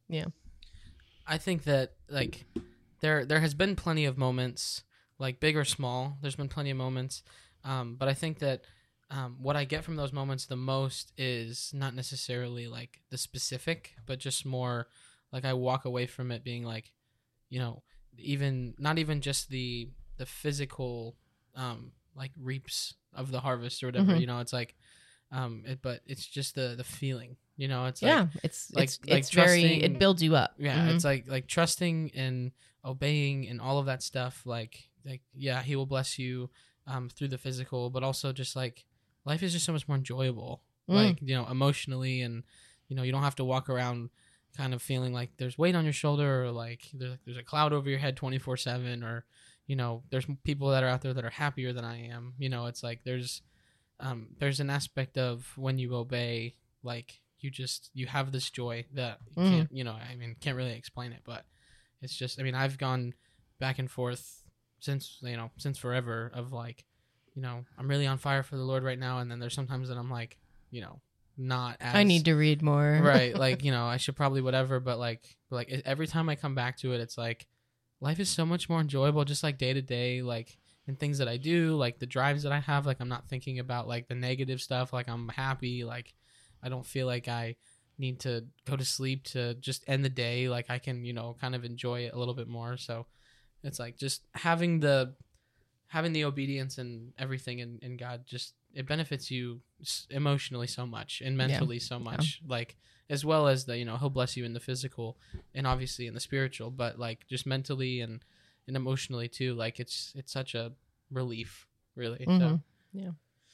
I think that like there there has been plenty of moments, like big or small. There's been plenty of moments, um, but I think that um, what I get from those moments the most is not necessarily like the specific, but just more like I walk away from it being like, you know, even not even just the the physical um, like reaps of the harvest or whatever. Mhm. You know, it's like, um, it, but it's just the the feeling. You know, it's Yeah, like, it's like- it's like it's very trusting- it builds you up. yeah, Mhm. it's like like trusting and obeying and all of that stuff. Like like yeah, he will bless you um, through the physical, but also just like life is just so much more enjoyable. Mm. Like, you know, emotionally, and you know, you don't have to walk around kind of feeling like there's weight on your shoulder, or like there's, there's a cloud over your head twenty-four seven, or you know, there's people that are out there that are happier than I am. You know, it's like there's um, there's an aspect of when you obey, like you just you have this joy that you Mm. can't, you know, I mean, can't really explain it, but it's just, I mean, I've gone back and forth since, you know, since forever of like, you know, I'm really on fire for the Lord right now, and then there's sometimes that I'm like, you know, not as I need to read more. right, like, you know, I should probably whatever, but like but like e- every time I come back to it, it's like life is so much more enjoyable, just like day to day, like and things that I do, like the drives that I have, like I'm not thinking about like the negative stuff, like I'm happy, like I don't feel like I need to go to sleep to just end the day, like I can, you know, kind of enjoy it a little bit more. So it's like just having the having the obedience and everything in, in God, just it benefits you s- emotionally so much and mentally so much, like as well as the, you know, he'll bless you in the physical and obviously in the spiritual, but like just mentally and and emotionally too, like it's it's such a relief, really. So Mhm.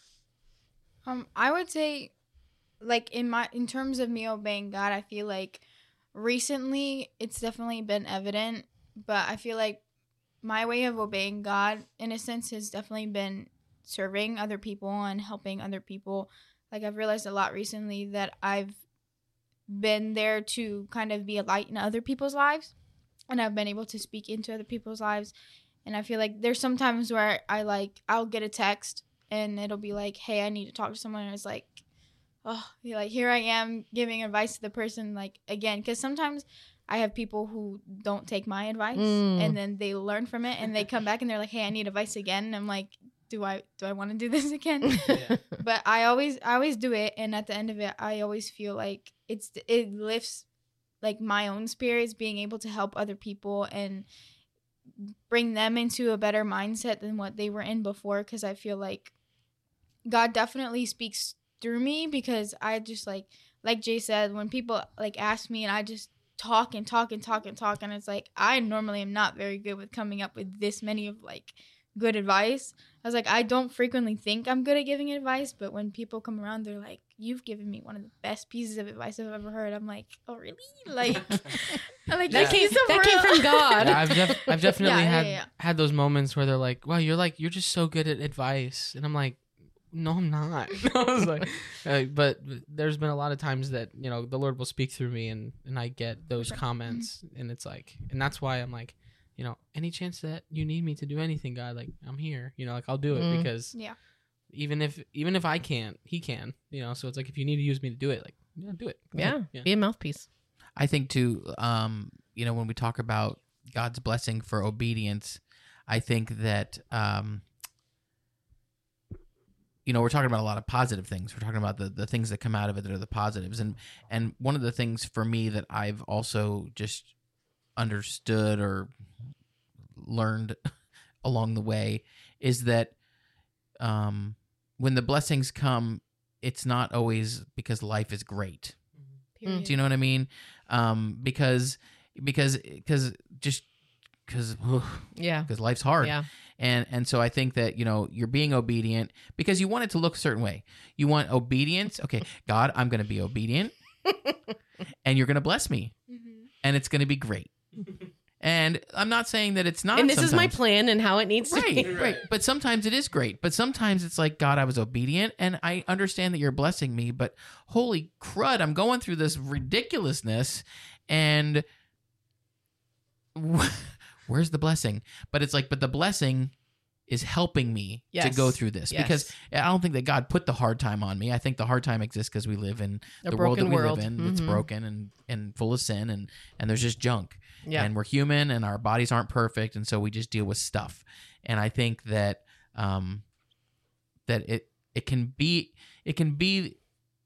Um, I would say, like in my in terms of me obeying God, I feel like recently it's definitely been evident, but I feel like my way of obeying God, in a sense, has definitely been serving other people and helping other people. Like I've realized a lot recently that I've been there to kind of be a light in other people's lives, and I've been able to speak into other people's lives. And I feel like there's some times where I like I'll get a text and it'll be like, hey, I need to talk to someone. And it's like, oh, like here I am giving advice to the person, like again, because sometimes I have people who don't take my advice Mm. and then they learn from it and they come back and they're like, hey, I need advice again. And I'm like, do I do I want to do this again? yeah. But I always I always do it, and at the end of it, I always feel like it's it lifts like my own spirits, being able to help other people and bring them into a better mindset than what they were in before, because I feel like God definitely speaks through me, because I just like like Jay said, when people like ask me and I just talk and talk and talk and talk, and it's like I normally am not very good with coming up with this many of like good advice. I was like, I don't frequently think I'm good at giving advice, but when people come around, they're like, you've given me one of the best pieces of advice I've ever heard. I'm like, oh really? Like, I'm like That "This came is so that came real." from God. Yeah, I've, def- I've definitely Yeah, yeah, had yeah. had those moments where they're like, "Wow, you're like you're just so good at advice," and I'm like, "No, I'm not." I was like, uh, but there's been a lot of times that, you know, the Lord will speak through me, and and I get those comments, and it's like, and that's why I'm like, you know, any chance that you need me to do anything, God, like I'm here, you know, like I'll do it Mm. because Yeah. even if even if I can't, He can, you know. So it's like if you need to use me to do it, like yeah, do it. Go Yeah, ahead. yeah. be a mouthpiece. I think too, um, you know, when we talk about God's blessing for obedience, I think that, um, you know, we're talking about a lot of positive things. We're talking about the, the things that come out of it that are the positives. And, and one of the things for me that I've also just understood or learned along the way is that um, when the blessings come, it's not always because life is great. Period. Do you know what I mean? Um, because because because just because Yeah. because life's hard. Yeah. And and so I think that, you know, you're being obedient because you want it to look a certain way. You want obedience. Okay, God, I'm going to be obedient, and you're going to bless me, Mhm. and it's going to be great. And I'm not saying that it's not. And this is my sometimes. plan and how it needs to Right, be. right. But sometimes it is great. But sometimes it's like, God, I was obedient, and I understand that you're blessing me. But holy crud, I'm going through this ridiculousness, and where's the blessing? But it's like, but the blessing is helping me to Yes. go through this Yes. because I don't think that God put the hard time on me. I think the hard time exists because we live in A the world that broken we world. live in that's Mhm. broken and, and full of sin, and, and there's just junk. Yeah. And we're human, and our bodies aren't perfect, and so we just deal with stuff. And I think that um, that it it can be it can be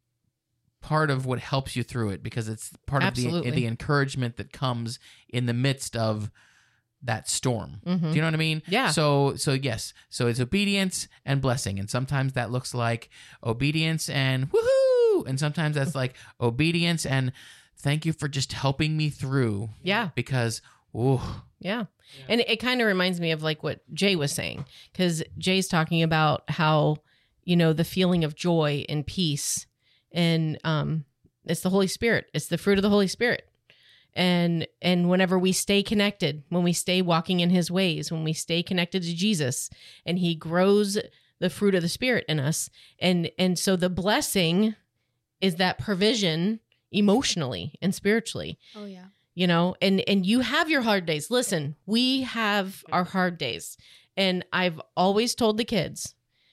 part of what helps you through it because it's part Absolutely. of the the encouragement that comes in the midst of that storm. Mhm. Do you know what I mean? Yeah. So so yes. So it's obedience and blessing, and sometimes that looks like obedience and woohoo, and sometimes that's like obedience and thank you for just helping me through. Yeah. Because ooh, Yeah. And it, it kind of reminds me of like what Jay was saying, because Jay's talking about how, you know, the feeling of joy and peace, and um, it's the Holy Spirit. It's the fruit of the Holy Spirit. And and whenever we stay connected, when we stay walking in his ways, when we stay connected to Jesus, and he grows the fruit of the Spirit in us. And and so the blessing is that provision emotionally and spiritually. Oh yeah. You know, and and you have your hard days. Listen, we have our hard days, and I've always told the kids,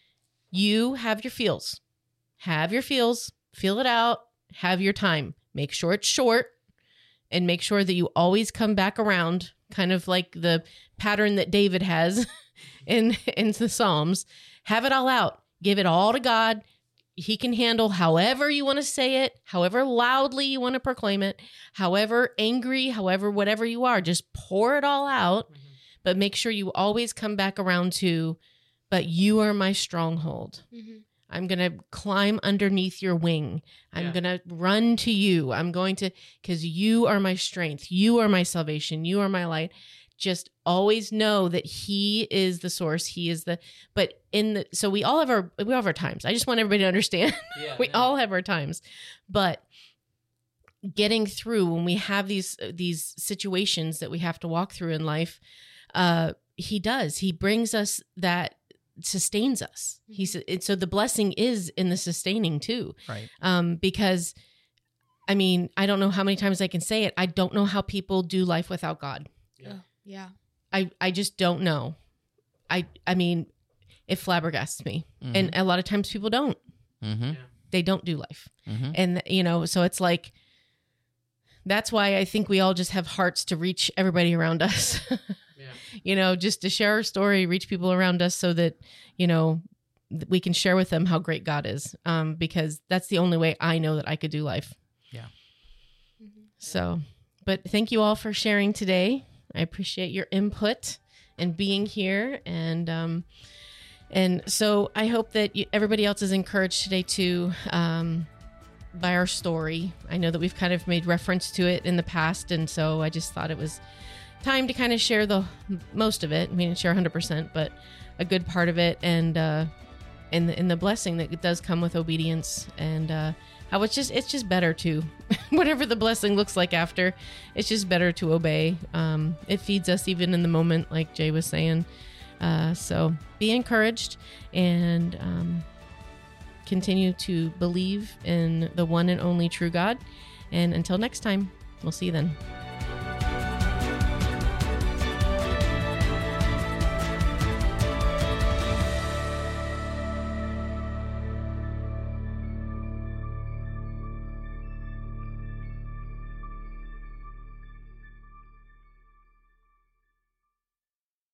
you have your feels, have your feels, feel it out, have your time, make sure it's short, and make sure that you always come back around, kind of like the pattern that David has in in the Psalms. Have it all out, give it all to God. He can handle however you want to say it, however loudly you want to proclaim it, however angry, however, whatever you are, just pour it all out. Mhm. But make sure you always come back around to, but you are my stronghold. Mhm. I'm going to climb underneath your wing. I'm Yeah. going to run to you. I'm going to, because you are my strength. You are my salvation. You are my light. Just always know that he is the source. He is the, but in the, so we all have our, we all have our times. I just want everybody to understand Yeah, we no. all have our times, but getting through when we have these, these situations that we have to walk through in life, uh, he does, he brings us that sustains us. He's, and so the blessing is in the sustaining too. right. Um, because I mean, I don't know how many times I can say it. I don't know how people do life without God. Yeah. Yeah. I, I just don't know. I I mean, it flabbergasts me. Mhm. And a lot of times people don't. Mm-hmm. They don't do life. Mm-hmm. And, you know, so it's like, that's why I think we all just have hearts to reach everybody around us. Yeah. You know, just to share our story, reach people around us so that, you know, th- we can share with them how great God is. Um, because that's the only way I know that I could do life. Yeah. Mhm. So, but thank you all for sharing today. I appreciate your input and being here. And, um, and so I hope that you, everybody else is encouraged today too, um, by our story. I know that we've kind of made reference to it in the past. And so I just thought it was time to kind of share the most of it. I mean, share one hundred percent, but a good part of it. And, uh, and the, and the blessing that does come with obedience, and, uh, how it's just, it's just better to, whatever the blessing looks like after, it's just better to obey. Um, it feeds us even in the moment, like Jay was saying. Uh, so be encouraged, and, um, continue to believe in the one and only true God. And until next time, we'll see you then.